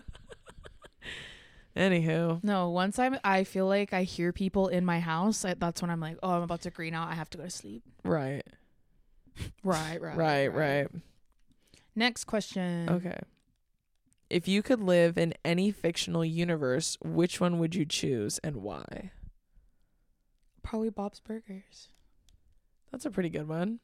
Anywho. No, once I feel like I hear people in my house, that's when I'm like, oh, I'm about to green out. I have to go to sleep. Right. Right. Next question. Okay. If you could live in any fictional universe, which one would you choose and why? Probably Bob's Burgers. That's a pretty good one.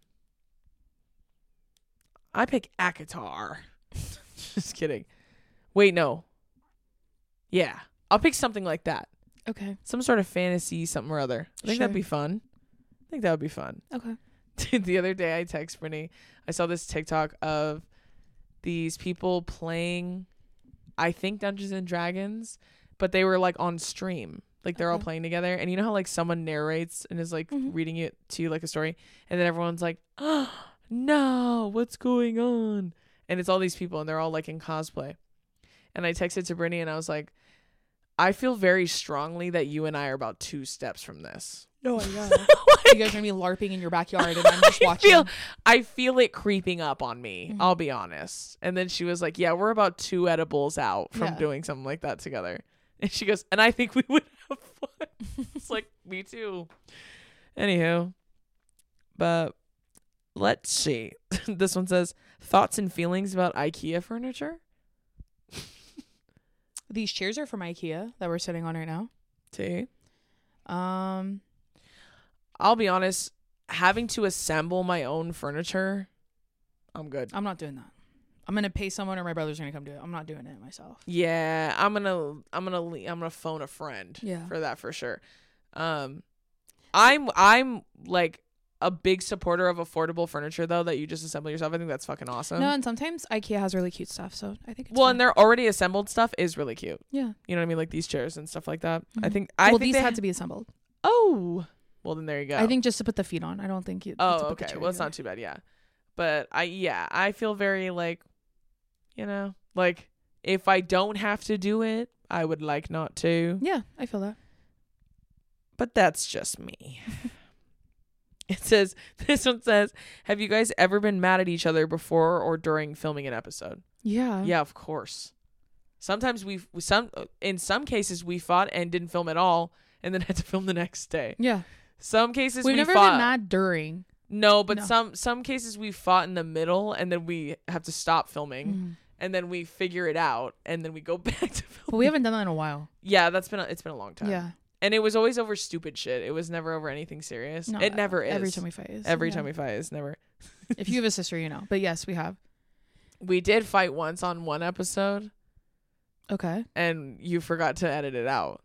I pick Akatar. Just kidding. Wait, no. Yeah. I'll pick something like that. Okay. Some sort of fantasy, something or other. I think that'd be fun. I think that would be fun. Okay. Dude, the other day I text Brittany. I saw this TikTok of these people playing, I think, Dungeons and Dragons, but they were like on stream. Like they're all playing together. And you know how like someone narrates and is like reading it to you like a story? And then everyone's like, oh, no, what's going on? And it's all these people and they're all like in cosplay. And I texted to Brittany and I was like, I feel very strongly that you and I are about 2 steps from this. No, yeah. You guys are gonna be LARPing in your backyard and I'm just watching. I feel it creeping up on me. I'll be honest. And then she was like, yeah, we're about 2 edibles out from doing something like that together. And she goes, and I think we would have fun. It's like, me too. Anywho. But let's see. This one says, thoughts and feelings about IKEA furniture? These chairs are from IKEA that we're sitting on right now. See? I'll be honest, having to assemble my own furniture, I'm good. I'm not doing that. I'm gonna pay someone or my brother's gonna come do it. I'm not doing it myself. Yeah, I'm gonna phone a friend for that for sure. I'm like a big supporter of affordable furniture though that you just assemble yourself. I think that's fucking awesome. No, and sometimes IKEA has really cute stuff, so I think it's and their already assembled stuff is really cute. Yeah. You know what I mean? Like these chairs and stuff like that. Mm-hmm. I think these had to be assembled. Oh. Well, then there you go. I think just to put the feet on. I don't think you. Oh, okay. Well, it's not too bad. Yeah. But I feel very like, you know, like if I don't have to do it, I would like not to. Yeah, I feel that. But that's just me. This one says, have you guys ever been mad at each other before or during filming an episode? Yeah. Yeah, of course. Sometimes in some cases we fought and didn't film at all and then had to film the next day. Yeah. Some cases We've we never fought. been mad during. No, but No. some cases we fought in the middle and then we have to stop filming and then we figure it out and then we go back to filming. But we haven't done that in a while. Yeah, it's been a long time. Yeah. And it was always over stupid shit. It was never over anything serious. No, it never is. Every time we fight is. Every yeah. time we fight is never. If you have a sister, you know. But yes, we have. We did fight once on one episode Okay. and you forgot to edit it out.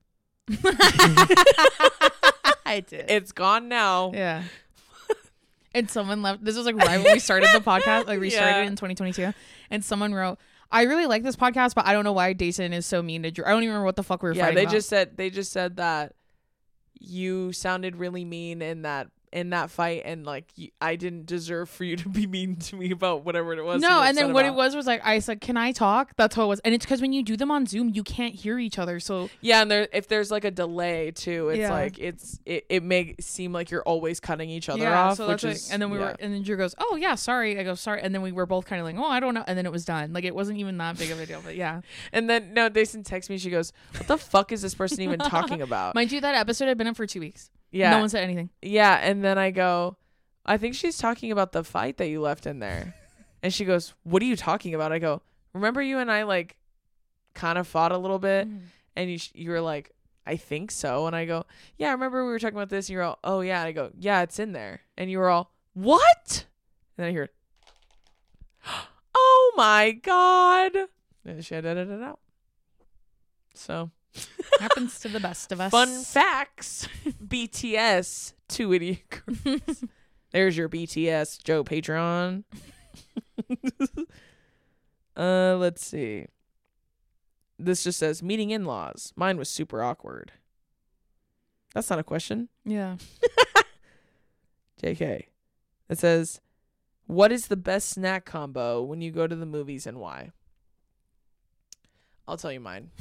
I did. It's gone now. Yeah. And someone left. This was like right when we started the podcast. Like we started Yeah. in 2022. And someone wrote, I really like this podcast, but I don't know why Dason is so mean to Drew. I don't even remember what the fuck we were Yeah, fighting they about. just said that you sounded really mean in that fight and like I didn't deserve for you to be mean to me about whatever it was. No, and then what it was like, I said, can I talk? That's what it was. And it's because when you do them on Zoom, you can't hear each other. So yeah, and if there's like a delay too, it's Yeah. like it may seem like you're always cutting each other yeah, off, so which that's is like, and then we were, and then Drew goes, oh yeah, sorry. I go, sorry. And then we were both kind of like, oh, I don't know. And then it was done. Like it wasn't even that big of a deal, but yeah. And then no, Dason texts me. She goes, "What the fuck is this person even talking about?" Mind you, that episode had been up for 2 weeks. Yeah, No one said anything. yeah. And then I go, I think she's talking about the fight that you left in there. And she goes, what are you talking about? I go, remember you and I like kind of fought a little bit, and you were like, I think so. And I go, yeah, I remember we were talking about this. And you're all, oh yeah. And I go, yeah, it's in there. And you were all, what? And then I hear, oh my god. And she had edited it out. So. Happens to the best of us. Fun facts. BTS, 2 idiot girls. There's your BTS, Joe Patreon. Let's see. This just says meeting in-laws. Mine was super awkward. That's not a question. Yeah. JK. It says, what is the best snack combo when you go to the movies and why? I'll tell you mine.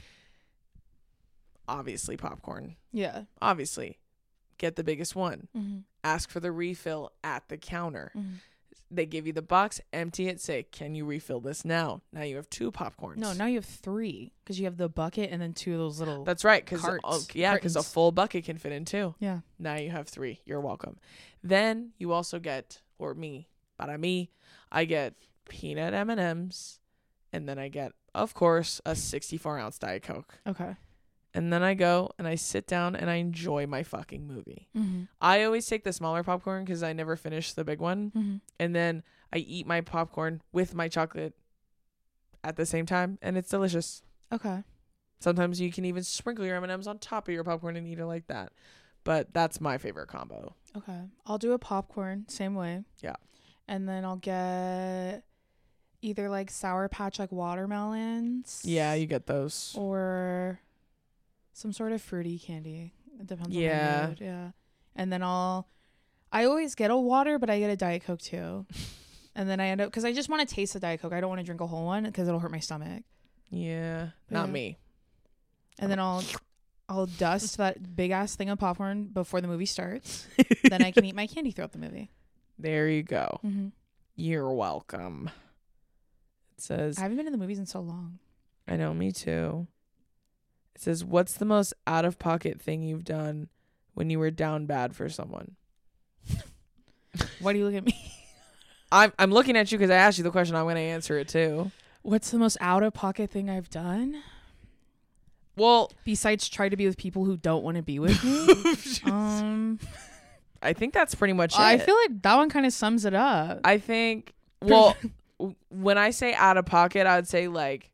Obviously popcorn. Yeah. Obviously. Get the biggest one. Mm-hmm. Ask for the refill at the counter. Mm-hmm. They give you the box, empty it, say, can you refill this now? Now you have 2 popcorns. No, now you have 3 because you have the bucket and then 2 of those little. That's right. Because carts. because a Cartons. full bucket can fit in 2. Yeah. Now you have 3. You're welcome. Then you also get, or me, para me, I get peanut M&Ms, and then I get, of course, a 64-ounce Diet Coke. Okay. And then I go and I sit down and I enjoy my fucking movie. Mm-hmm. I always take the smaller popcorn because I never finish the big one. Mm-hmm. And then I eat my popcorn with my chocolate at the same time, and it's delicious. Okay. Sometimes you can even sprinkle your M&Ms on top of your popcorn and eat it like that. But that's my favorite combo. Okay. I'll do a popcorn, same way. Yeah. And then I'll get either like Sour Patch like watermelons. Yeah, you get those. Or some sort of fruity candy. It depends on Yeah. my mood. Yeah. And then I always get a water, but I get a Diet Coke too. And then I end up, because I just want to taste the Diet Coke. I don't want to drink a whole one because it'll hurt my stomach. Yeah, not Yeah. me. And then I'll dust that big ass thing of popcorn before the movie starts. Then I can eat my candy throughout the movie. There you go. Mm-hmm. You're welcome. It says, I haven't been in the movies in so long. I know, me too. It says, what's the most out-of-pocket thing you've done when you were down bad for someone? Why do you look at me? I'm looking at you because I asked you the question. I'm going to answer it too. What's the most out of pocket thing I've done? Well, Besides try to be with people who don't want to be with me? I think that's pretty much it. I feel like that one kind of sums it up. I think, well, when I say out of pocket, I would say like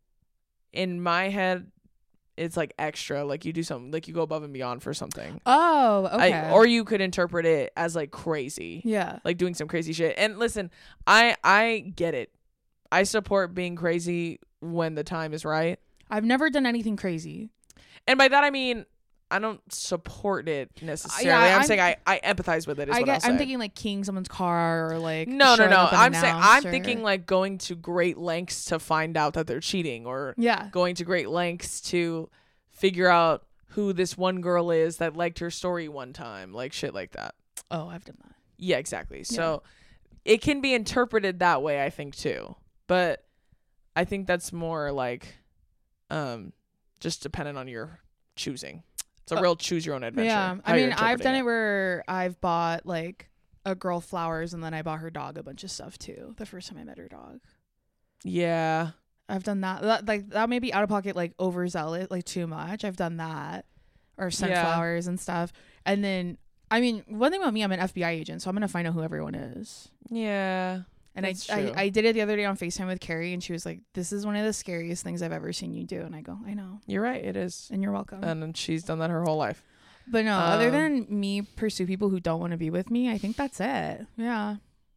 in my head, it's like extra, like you do something, like you go above and beyond for something. Oh, okay. Or you could interpret it as like crazy. Yeah. Like doing some crazy shit. And listen, I get it. I support being crazy when the time is right. I've never done anything crazy. And by that I mean I don't support it necessarily. Yeah, I'm saying I empathize with it. Is what I'll say. I'm thinking like keying someone's car or like no. showing up I'm saying unannounced I'm or- thinking like going to great lengths to find out that they're cheating, or yeah. going to great lengths to figure out who this one girl is that liked her story one time, like shit like that. Oh, I've done that. Yeah, exactly. So it can be interpreted that way, I think, too. But I think that's more like just dependent on your choosing. It's a real choose your own adventure. Yeah. I mean, I've done it where I've bought like a girl flowers and then I bought her dog a bunch of stuff too. The first time I met her dog. Yeah. I've done that. That may be out of pocket, like overzealous, like too much. I've done that. Or sunflowers and stuff. And then, I mean, one thing about me, I'm an FBI agent, so I'm going to find out who everyone is. Yeah. And I did it the other day on FaceTime with Carrie, and she was like, this is one of the scariest things I've ever seen you do. And I go, I know. You're right. It is. And you're welcome. And she's done that her whole life. But no, other than me pursue people who don't want to be with me, I think that's it. Yeah.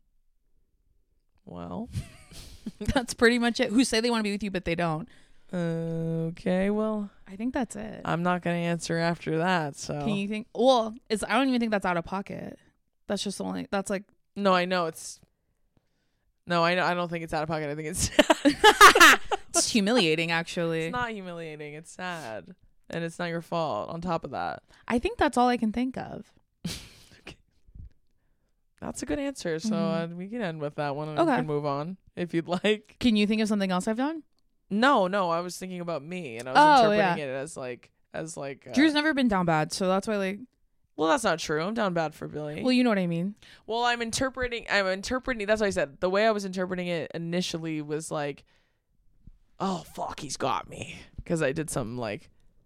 Well. That's pretty much it. Who say they want to be with you, but they don't. Okay, well. I think that's it. I'm not going to answer after that, so. Can you think? Well, I don't even think that's out of pocket. That's just that's like. No, I know it's. No, I don't think it's out of pocket. I think it's. It's humiliating, actually. It's not humiliating. It's sad. And it's not your fault on top of that. I think that's all I can think of. Okay. That's a good answer. So we can end with that one and we can move on if you'd like. Can you think of something else I've done? No. I was thinking about me and I was interpreting it as like. Drew's never been down bad. So that's why like. Well, that's not true. I'm down bad for Billy. Well, you know what I mean. Well, I'm interpreting. That's what I said. The way I was interpreting it initially was like, oh, fuck, he's got me. Because I did something like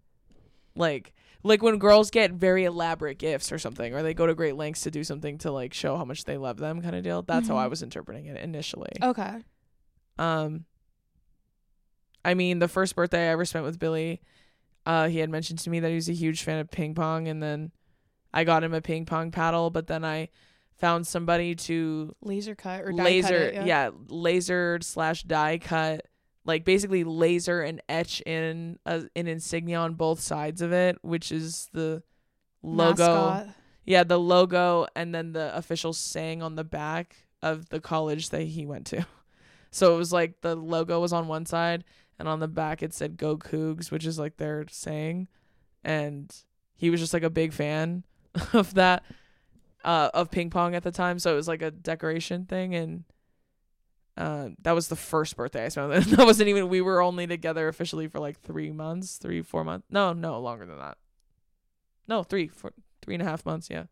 when girls get very elaborate gifts or something, or they go to great lengths to do something to like show how much they love them kind of deal. That's how I was interpreting it initially. Okay. I mean, the first birthday I ever spent with Billy, he had mentioned to me that he was a huge fan of ping pong, and then I got him a ping pong paddle, but then I found somebody to laser cut or dye cut it, laser/dye cut, like basically laser and etch in an insignia on both sides of it, which is the logo. Mascot. Yeah, the logo and then the official saying on the back of the college that he went to. So it was like the logo was on one side and on the back it said Go Cougs, which is like their saying. And he was just like a big fan of that, of ping pong at the time. So it was like a decoration thing. And that was the first birthday I spent with him. That wasn't even, we were only together officially for like 3 months, 4 months. No, longer than that. No, 3.5 months. Yeah.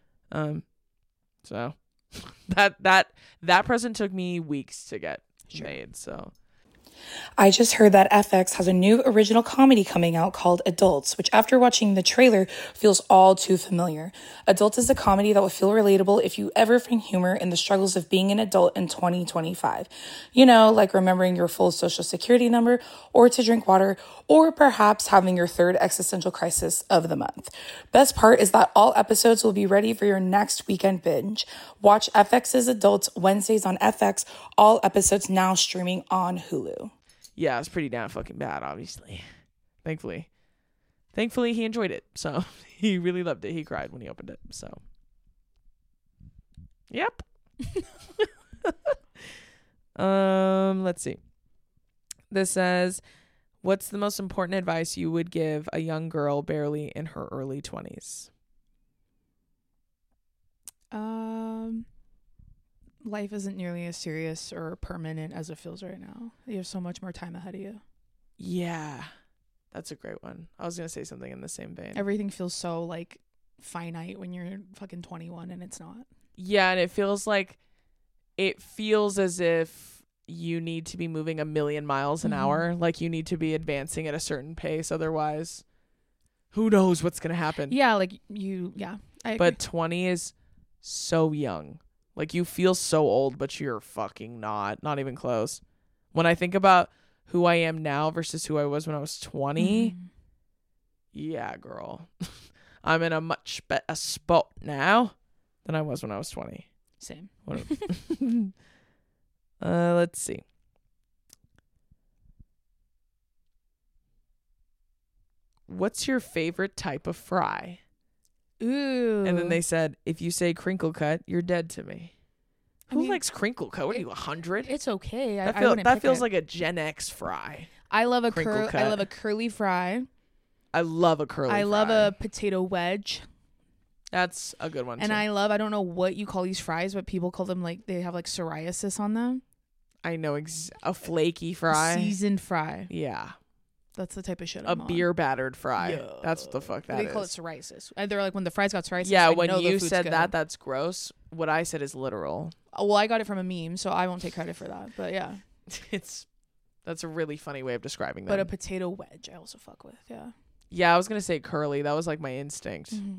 So that present took me weeks to get made. So I just heard that FX has a new original comedy coming out called Adults, which after watching the trailer feels all too familiar. Adults is a comedy that will feel relatable if you ever find humor in the struggles of being an adult in 2025. You know, like remembering your full social security number, or to drink water, or perhaps having your third existential crisis of the month. Best part is that all episodes will be ready for your next weekend binge. Watch FX's Adults Wednesdays on FX, all episodes now streaming on Hulu. Yeah, it's pretty damn fucking bad, obviously. Thankfully, he enjoyed it. So he really loved it. He cried when he opened it. So, yep. Let's see. This says, what's the most important advice you would give a young girl barely in her early 20s? Life isn't nearly as serious or permanent as it feels right now. You have so much more time ahead of you. Yeah, that's a great one. I was going to say something in the same vein. Everything feels so like finite when you're fucking 21 and it's not. Yeah, and it feels as if you need to be moving 1,000,000 miles an hour. Like you need to be advancing at a certain pace. Otherwise, who knows what's going to happen? Yeah, like I agree. But 20 is so young. Like you feel so old, but you're fucking not even close. When I think about who I am now versus who I was when I was 20, yeah, girl, I'm in a much better spot now than I was when I was 20. Same. Let's see. What's your favorite type of fry? Ooh. And then they said, if you say crinkle cut, you're dead to me. Who likes crinkle cut? What are you, 100? It's okay. That feels like a Gen X fry. I love a Crinkle cut. I love a curly fry. I love a curly fry. I love a potato wedge. That's a good one And too. I don't know what you call these fries, but people call them like they have like psoriasis on them. I know a flaky fry. Seasoned fry. Yeah. That's the type of shit A I'm on. beer battered fry. Yeah. That's what the fuck that is. They call it psoriasis. And they're like when the fries got psoriasis. Yeah, I when know the you food's said good. that, that's gross. What I said is literal. Well, I got it from a meme, so I won't take credit for that. But yeah. That's a really funny way of describing them. But a potato wedge, I also fuck with. Yeah. Yeah, I was gonna say curly. That was like my instinct. Mm-hmm.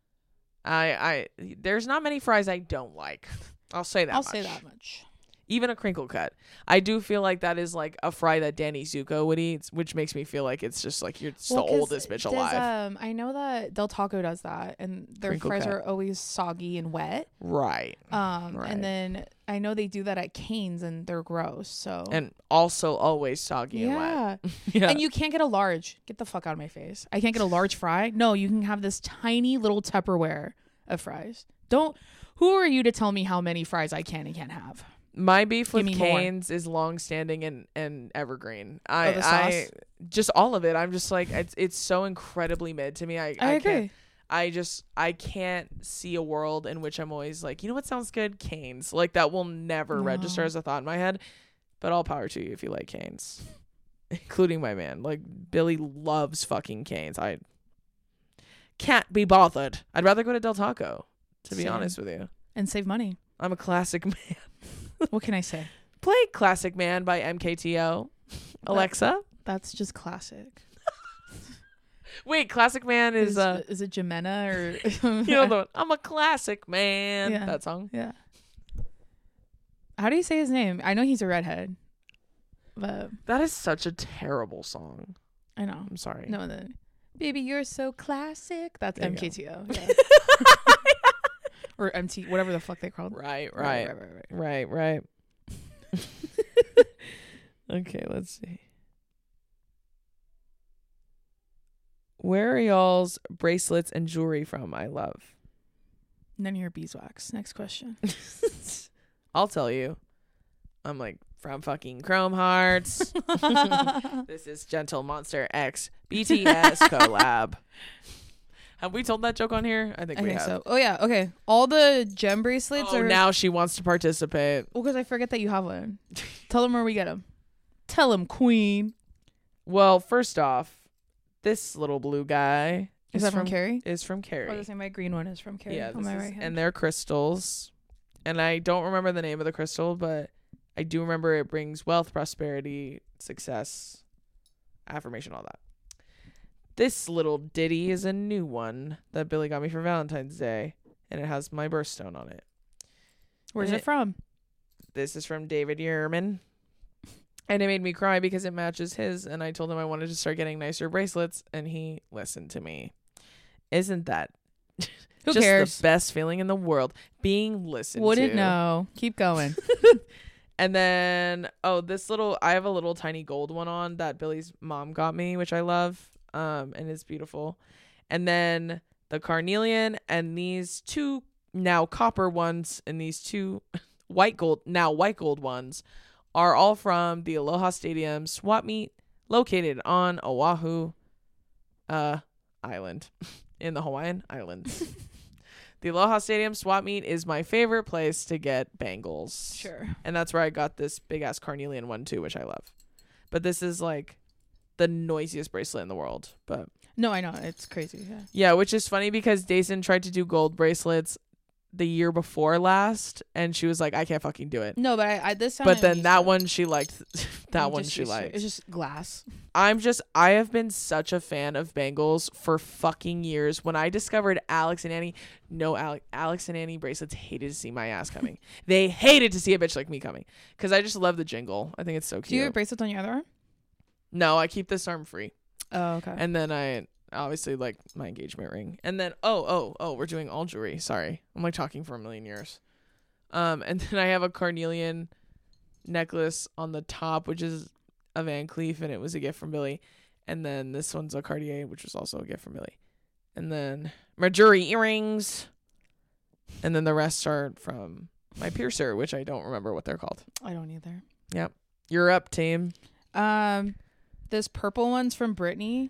I there's not many fries I don't like. I'll say that. I'll say that much. Even a crinkle cut. I do feel like that is like a fry that Danny Zuko would eat, which makes me feel like it's just like you're the oldest bitch alive. I know that Del Taco does that, and their Crinkle fries cut. are always soggy and wet. Right. Right. And then I know they do that at Cane's, and they're gross. So And also always soggy and wet. Yeah. And you can't get a large. Get the fuck out of my face. I can't get a large fry. No, you can have this tiny little Tupperware of fries. Who are you to tell me how many fries I can and can't have? My beef Give with me more. Cane's is long standing and evergreen. The sauce? Just all of it. I'm just like it's so incredibly mid to me. I agree. I can't see a world in which I'm always like, you know what sounds good? Cane's. Like that will never register as a thought in my head. But all power to you if you like Cane's. Including my man. Like Billy loves fucking Cane's. I can't be bothered. I'd rather go to Del Taco, to be Same. honest with you. And save money. I'm a classic man. What can I say? Play Classic Man by MKTO. Alexa. That's just classic. Wait, Classic Man is it Jimena or you know the one, I'm a classic man. Yeah. That song. Yeah. How do you say his name? I know he's a redhead, but That is such a terrible song. I know. I'm sorry. No, baby, you're so classic. That's There you MKTO. Yeah. Or MT, whatever the fuck they called. Right. Okay, let's see. Where are y'all's bracelets and jewelry from? I love. None of your beeswax. Next question. I'll tell you. I'm like from fucking Chrome Hearts. This is Gentle Monster X BTS collab. Have we told that joke on here? I think we have. So. Oh yeah. Okay. All the gem bracelets are now she wants to participate. Well, because I forget that you have one. Tell them where we get them. Tell them, Queen. Well, first off, this little blue guy Is that from Carrie? Is from Carrie. Or the same. My green one is from Carrie. Yeah, on my right hand. and they're crystals. And I don't remember the name of the crystal, but I do remember it brings wealth, prosperity, success, affirmation, all that. This little ditty is a new one that Billy got me for Valentine's Day, and it has my birthstone on it. Where's it from? This is from David Yerman. And it made me cry because it matches his, and I told him I wanted to start getting nicer bracelets, and he listened to me. Isn't that Who just cares? the best feeling in the world? Being listened Wouldn't to. know. Keep going. And then, I have a little tiny gold one on that Billy's mom got me, which I love, and it's beautiful. And then the carnelian and these two now copper ones and these two white gold ones are all from the Aloha Stadium swap meet located on Oahu Island in the Hawaiian Islands. The Aloha Stadium swap meet is my favorite place to get bangles. Sure. And that's where I got this big ass carnelian one too, which I love. But this is like the noisiest bracelet in the world. But No, I know. It's crazy. Yeah. yeah, which is funny because Dason tried to do gold bracelets the year before last, and she was like, I can't fucking do it. No, but I this time. But I'm then used that to it. one she liked. That I'm one just she used to it. liked. It's just glass. I have been such a fan of bangles for fucking years. When I discovered Alex and Annie, Alex and Annie bracelets hated to see my ass coming. They hated to see a bitch like me coming because I just love the jingle. I think it's so cute. Do you have bracelets on your other arm? No, I keep this arm free. Oh, okay. And then I obviously like my engagement ring. And then we're doing all jewelry. Sorry. I'm like talking for a million years. And then I have a carnelian necklace on the top, which is a Van Cleef, and it was a gift from Billy. And then this one's a Cartier, which was also a gift from Billy. And then my jewelry earrings. And then the rest are from my piercer, which I don't remember what they're called. I don't either. Yep. You're up, team. This purple one's from Brittany.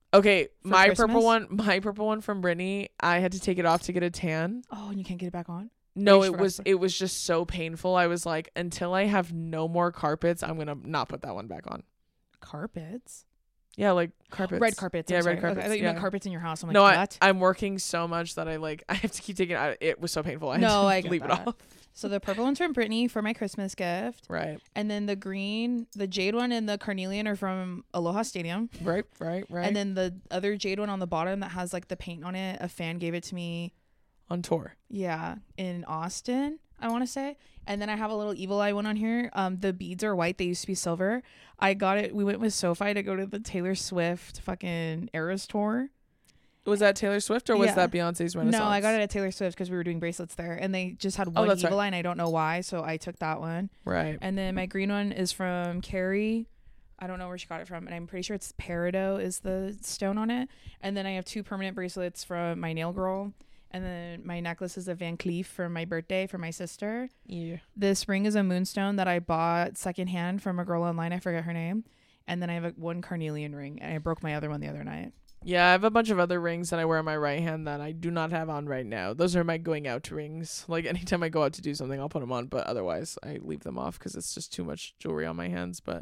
Okay, my Christmas? purple one from Brittany, I had to take it off to get a tan. Oh, and you can't get it back on? No, you it forgot was to- it was just so painful. I was like, until I have no more carpets, I'm gonna not put that one back on. Carpets? Yeah, like carpets. Red carpets. Yeah, I'm red sorry. carpets. Okay, I thought you meant yeah. carpets in your house. I'm like, No, what? I'm working so much that I have to keep taking it out. It was so painful. I had to I get leave it that. off. So the purple one's from Brittany for my Christmas gift. Right. And then the green, the jade one and the carnelian are from Aloha Stadium. Right. And then the other jade one on the bottom that has like the paint on it, a fan gave it to me. On tour. Yeah, in Austin, I want to say. And then I have a little evil eye one on here. The beads are white. They used to be silver. I got it. We went with SoFi to go to the Taylor Swift fucking Eras tour. Was that Taylor Swift or was Yeah. that Beyonce's Renaissance? No, I got it at Taylor Swift because we were doing bracelets there. And they just had one that's evil right. eye and I don't know why. So I took that one. Right. And then my green one is from Carrie. I don't know where she got it from. And I'm pretty sure it's Peridot is the stone on it. And then I have 2 permanent bracelets from my nail girl. And then my necklace is a Van Cleef for my birthday for my sister. Yeah. This ring is a moonstone that I bought secondhand from a girl online. I forget her name. And then I have one carnelian ring. And I broke my other one the other night. Yeah, I have a bunch of other rings that I wear on my right hand that I do not have on right now. Those are my going out rings. Like anytime I go out to do something, I'll put them on. But otherwise, I leave them off because it's just too much jewelry on my hands. But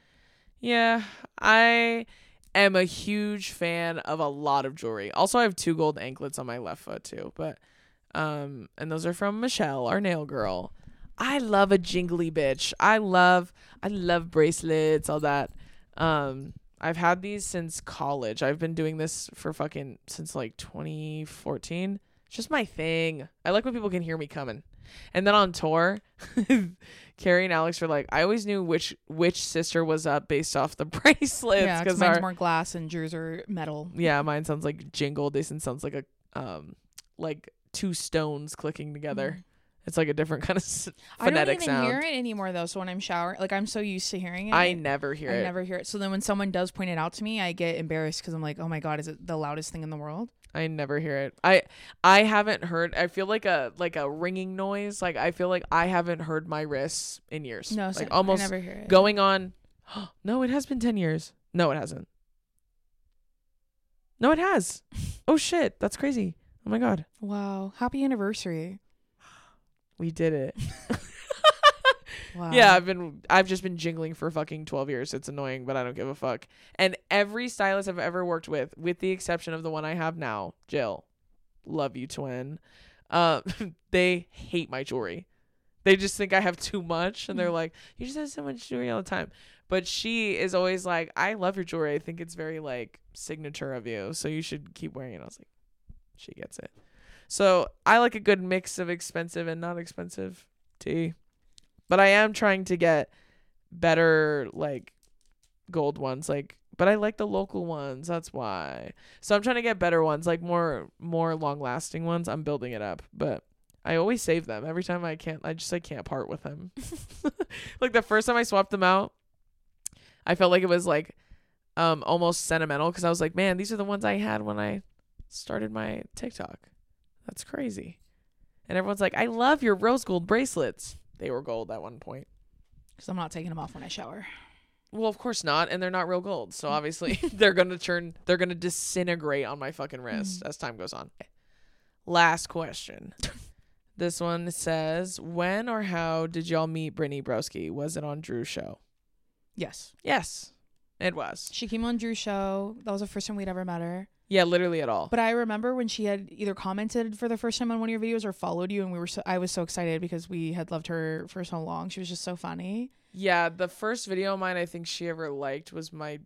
yeah, I am a huge fan of a lot of jewelry. Also, I have 2 gold anklets on my left foot too. But and those are from Michelle, our nail girl. I love a jingly bitch. I love bracelets, all that. I've had these since college. I've been doing this for since like 2014. It's just my thing. I like when people can hear me coming. And then on tour, Carrie and Alex were like, I always knew which sister was up based off the bracelets. Yeah, because mine's more glass and Drew's are metal. Yeah, mine sounds like jingle. Jason sounds like a like 2 stones clicking together. It's like a different kind of phonetic sound. I don't even hear it anymore though. So when I'm showering, like I'm so used to hearing it. I never hear it. I never hear it. So then when someone does point it out to me, I get embarrassed because I'm like, oh my God, is it the loudest thing in the world? I never hear it. I haven't heard. I feel like a ringing noise. Like I feel like I haven't heard my wrists in years. No, like almost I never hear it. Going on. No, it has been 10 years. No, it hasn't. No, it has. Oh shit, that's crazy. Oh my God. Wow, happy anniversary. We did it. Wow. Yeah, I've just been jingling for fucking 12 years. It's annoying, but I don't give a fuck. And every stylist I've ever worked with the exception of the one I have now, Jill, love you, twin. They hate my jewelry. They just think I have too much, and they're like, you just have so much jewelry all the time. But she is always like, I love your jewelry. I think it's very like signature of you, so you should keep wearing it. I was like, she gets it. So I like a good mix of expensive and not expensive tea. But I am trying to get better like gold ones, but I like the local ones. That's why. So I'm trying to get better ones, like more long lasting ones. I'm building it up, but I always save them. Every time I can't part with them. Like the first time I swapped them out, I felt like it was like almost sentimental because I was like, man, these are the ones I had when I started my TikTok. That's crazy. And everyone's like, I love your rose gold bracelets. They were gold at one point. Because I'm not taking them off when I shower. Well, of course not, and they're not real gold. So obviously they're gonna disintegrate on my fucking wrist as time goes on. Last question. This one says, when or how did y'all meet Brittany Broski? Was it on Drew's show? Yes. Yes, it was. She came on Drew's show. That was the first time we'd ever met her. Yeah, literally at all. But I remember when she had either commented for the first time on one of your videos or followed you, and I was so excited because we had loved her for so long. She was just so funny. Yeah, the first video of mine I think she ever liked was my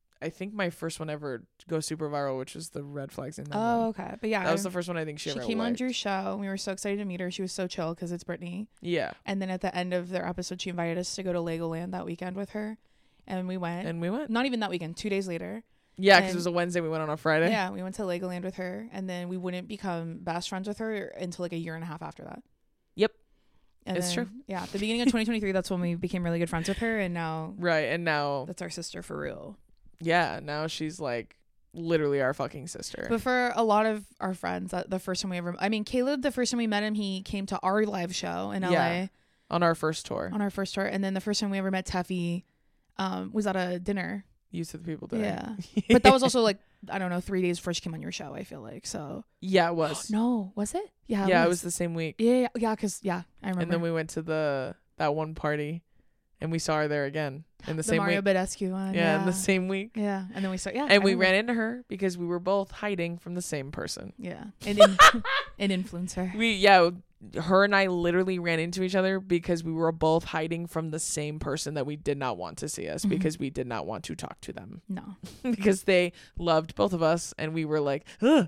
first one ever go super viral, which was the red flags in that one. Oh, okay. But yeah, that was the first one I think she ever came liked. on Drew's show, and we were so excited to meet her. She was so chill because it's Brittany. Yeah. And then at the end of their episode, she invited us to go to Legoland that weekend with her, and we went. Not even that weekend, 2 days later. Yeah, because it was a Wednesday. We went on a Friday. Yeah, we went to Legoland with her, and then we wouldn't become best friends with her until like a year and a half after that. Yep. And it's true. Yeah, at the beginning of 2023, that's when we became really good friends with her, and now that's our sister for real. Yeah, now she's like literally our fucking sister. But for a lot of our friends, the first time Caleb, the first time we met him, he came to our live show in LA on our first tour. And then the first time we ever met Teffy was at a dinner. Used to the People Day. Yeah. But that was also like, I don't know, 3 days before she came on your show, I feel like. So Yeah, it was. no, was it? Yeah. Yeah, it was the same week. Yeah, because I remember. And then we went to that one party, and we saw her there again in the same Mario week. Badescu one. Yeah, in the same week. Yeah, and then we saw And we ran into her because we were both hiding from the same person. Yeah, an influencer. Her and I literally ran into each other because we were both hiding from the same person that we did not want to see us because we did not want to talk to them. No, because they loved both of us, and we were like, ugh.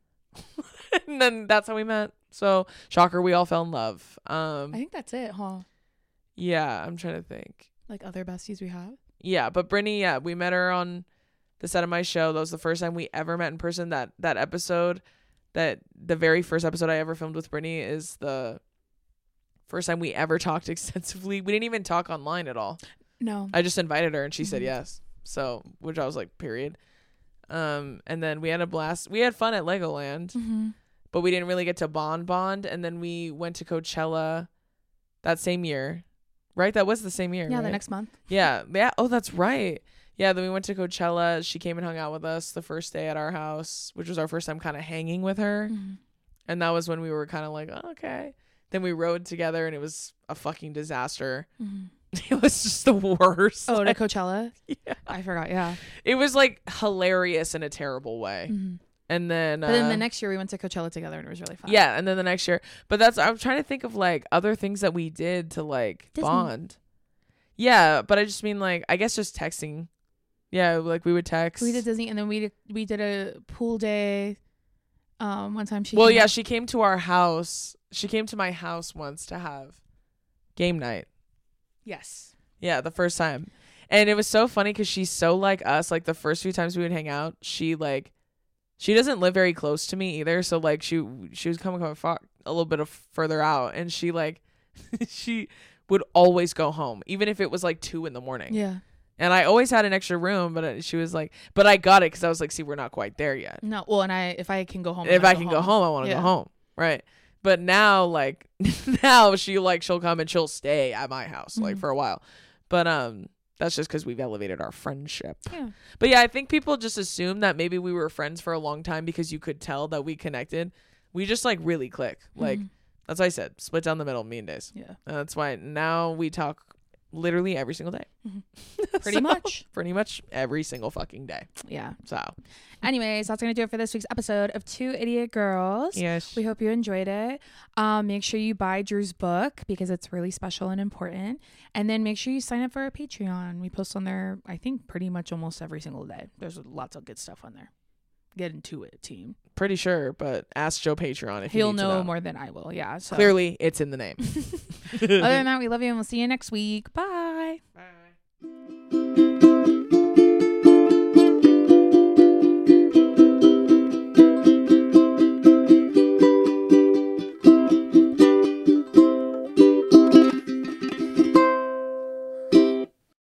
And then that's how we met. So shocker, we all fell in love. I think that's it, huh? Yeah, I'm trying to think. Like other besties we have. Yeah, but Brittany, we met her on the set of my show. That was the first time we ever met in person. That episode, the very first episode I ever filmed with Brittany is the first time we ever talked extensively. We didn't even talk online at all. No. I just invited her and she said yes. So, which I was like, period. And then we had a blast. We had fun at Legoland, but we didn't really get to bond. And then we went to Coachella that same year. Right? That was the same year. Yeah, right? the next month. Yeah. Oh, that's right. Yeah, then we went to Coachella. She came and hung out with us the first day at our house, which was our first time kind of hanging with her. And that was when we were kind of like, oh, okay. Then we rode together and it was a fucking disaster. It was just the worst. Oh, to Coachella? Yeah. I forgot, yeah. It was like hilarious in a terrible way. And then but then the next year we went to Coachella together and it was really fun. Yeah, and then the next year. But I'm trying to think of like other things that we did to like Disney. bond. Yeah, but I just mean like I guess just texting. Yeah, like we would text. We did Disney and then we did a pool day. One time she she came to our house. She came to my house once to have game night. Yes. Yeah, the first time. And it was so funny because she's so like us. Like the first few times we would hang out, she doesn't live very close to me either. So like she was coming far, a little bit of further out, and she like she would always go home, even if it was like 2 a.m. Yeah. And I always had an extra room, but she was like, but I got it because I was like, see, we're not quite there yet. No, well, and if I can go home, If I can go home, I want to go home, right? But now, like now she'll come and she'll stay at my house like for a while, but that's just because we've elevated our friendship. Yeah. But yeah, I think people just assume that maybe we were friends for a long time because you could tell that we connected. We just like really click. Like that's what I said, split down the middle, me and Days. Yeah. That's why now we talk literally every single day. Pretty much. Pretty much every single fucking day. Yeah. So anyways, that's going to do it for this week's episode of Two Idiot Girls. yes. We hope you enjoyed it. Make sure you buy Drew's book because it's really special and important. And then make sure you sign up for our Patreon. We post on there, I think, pretty much almost every single day. There's lots of good stuff on there. Get into it, team. Pretty sure, but ask Joe Patreon if He'll you need to know know more than I will. Yeah. So. Clearly, it's in the name. Other than that, we love you and we'll see you next week. Bye.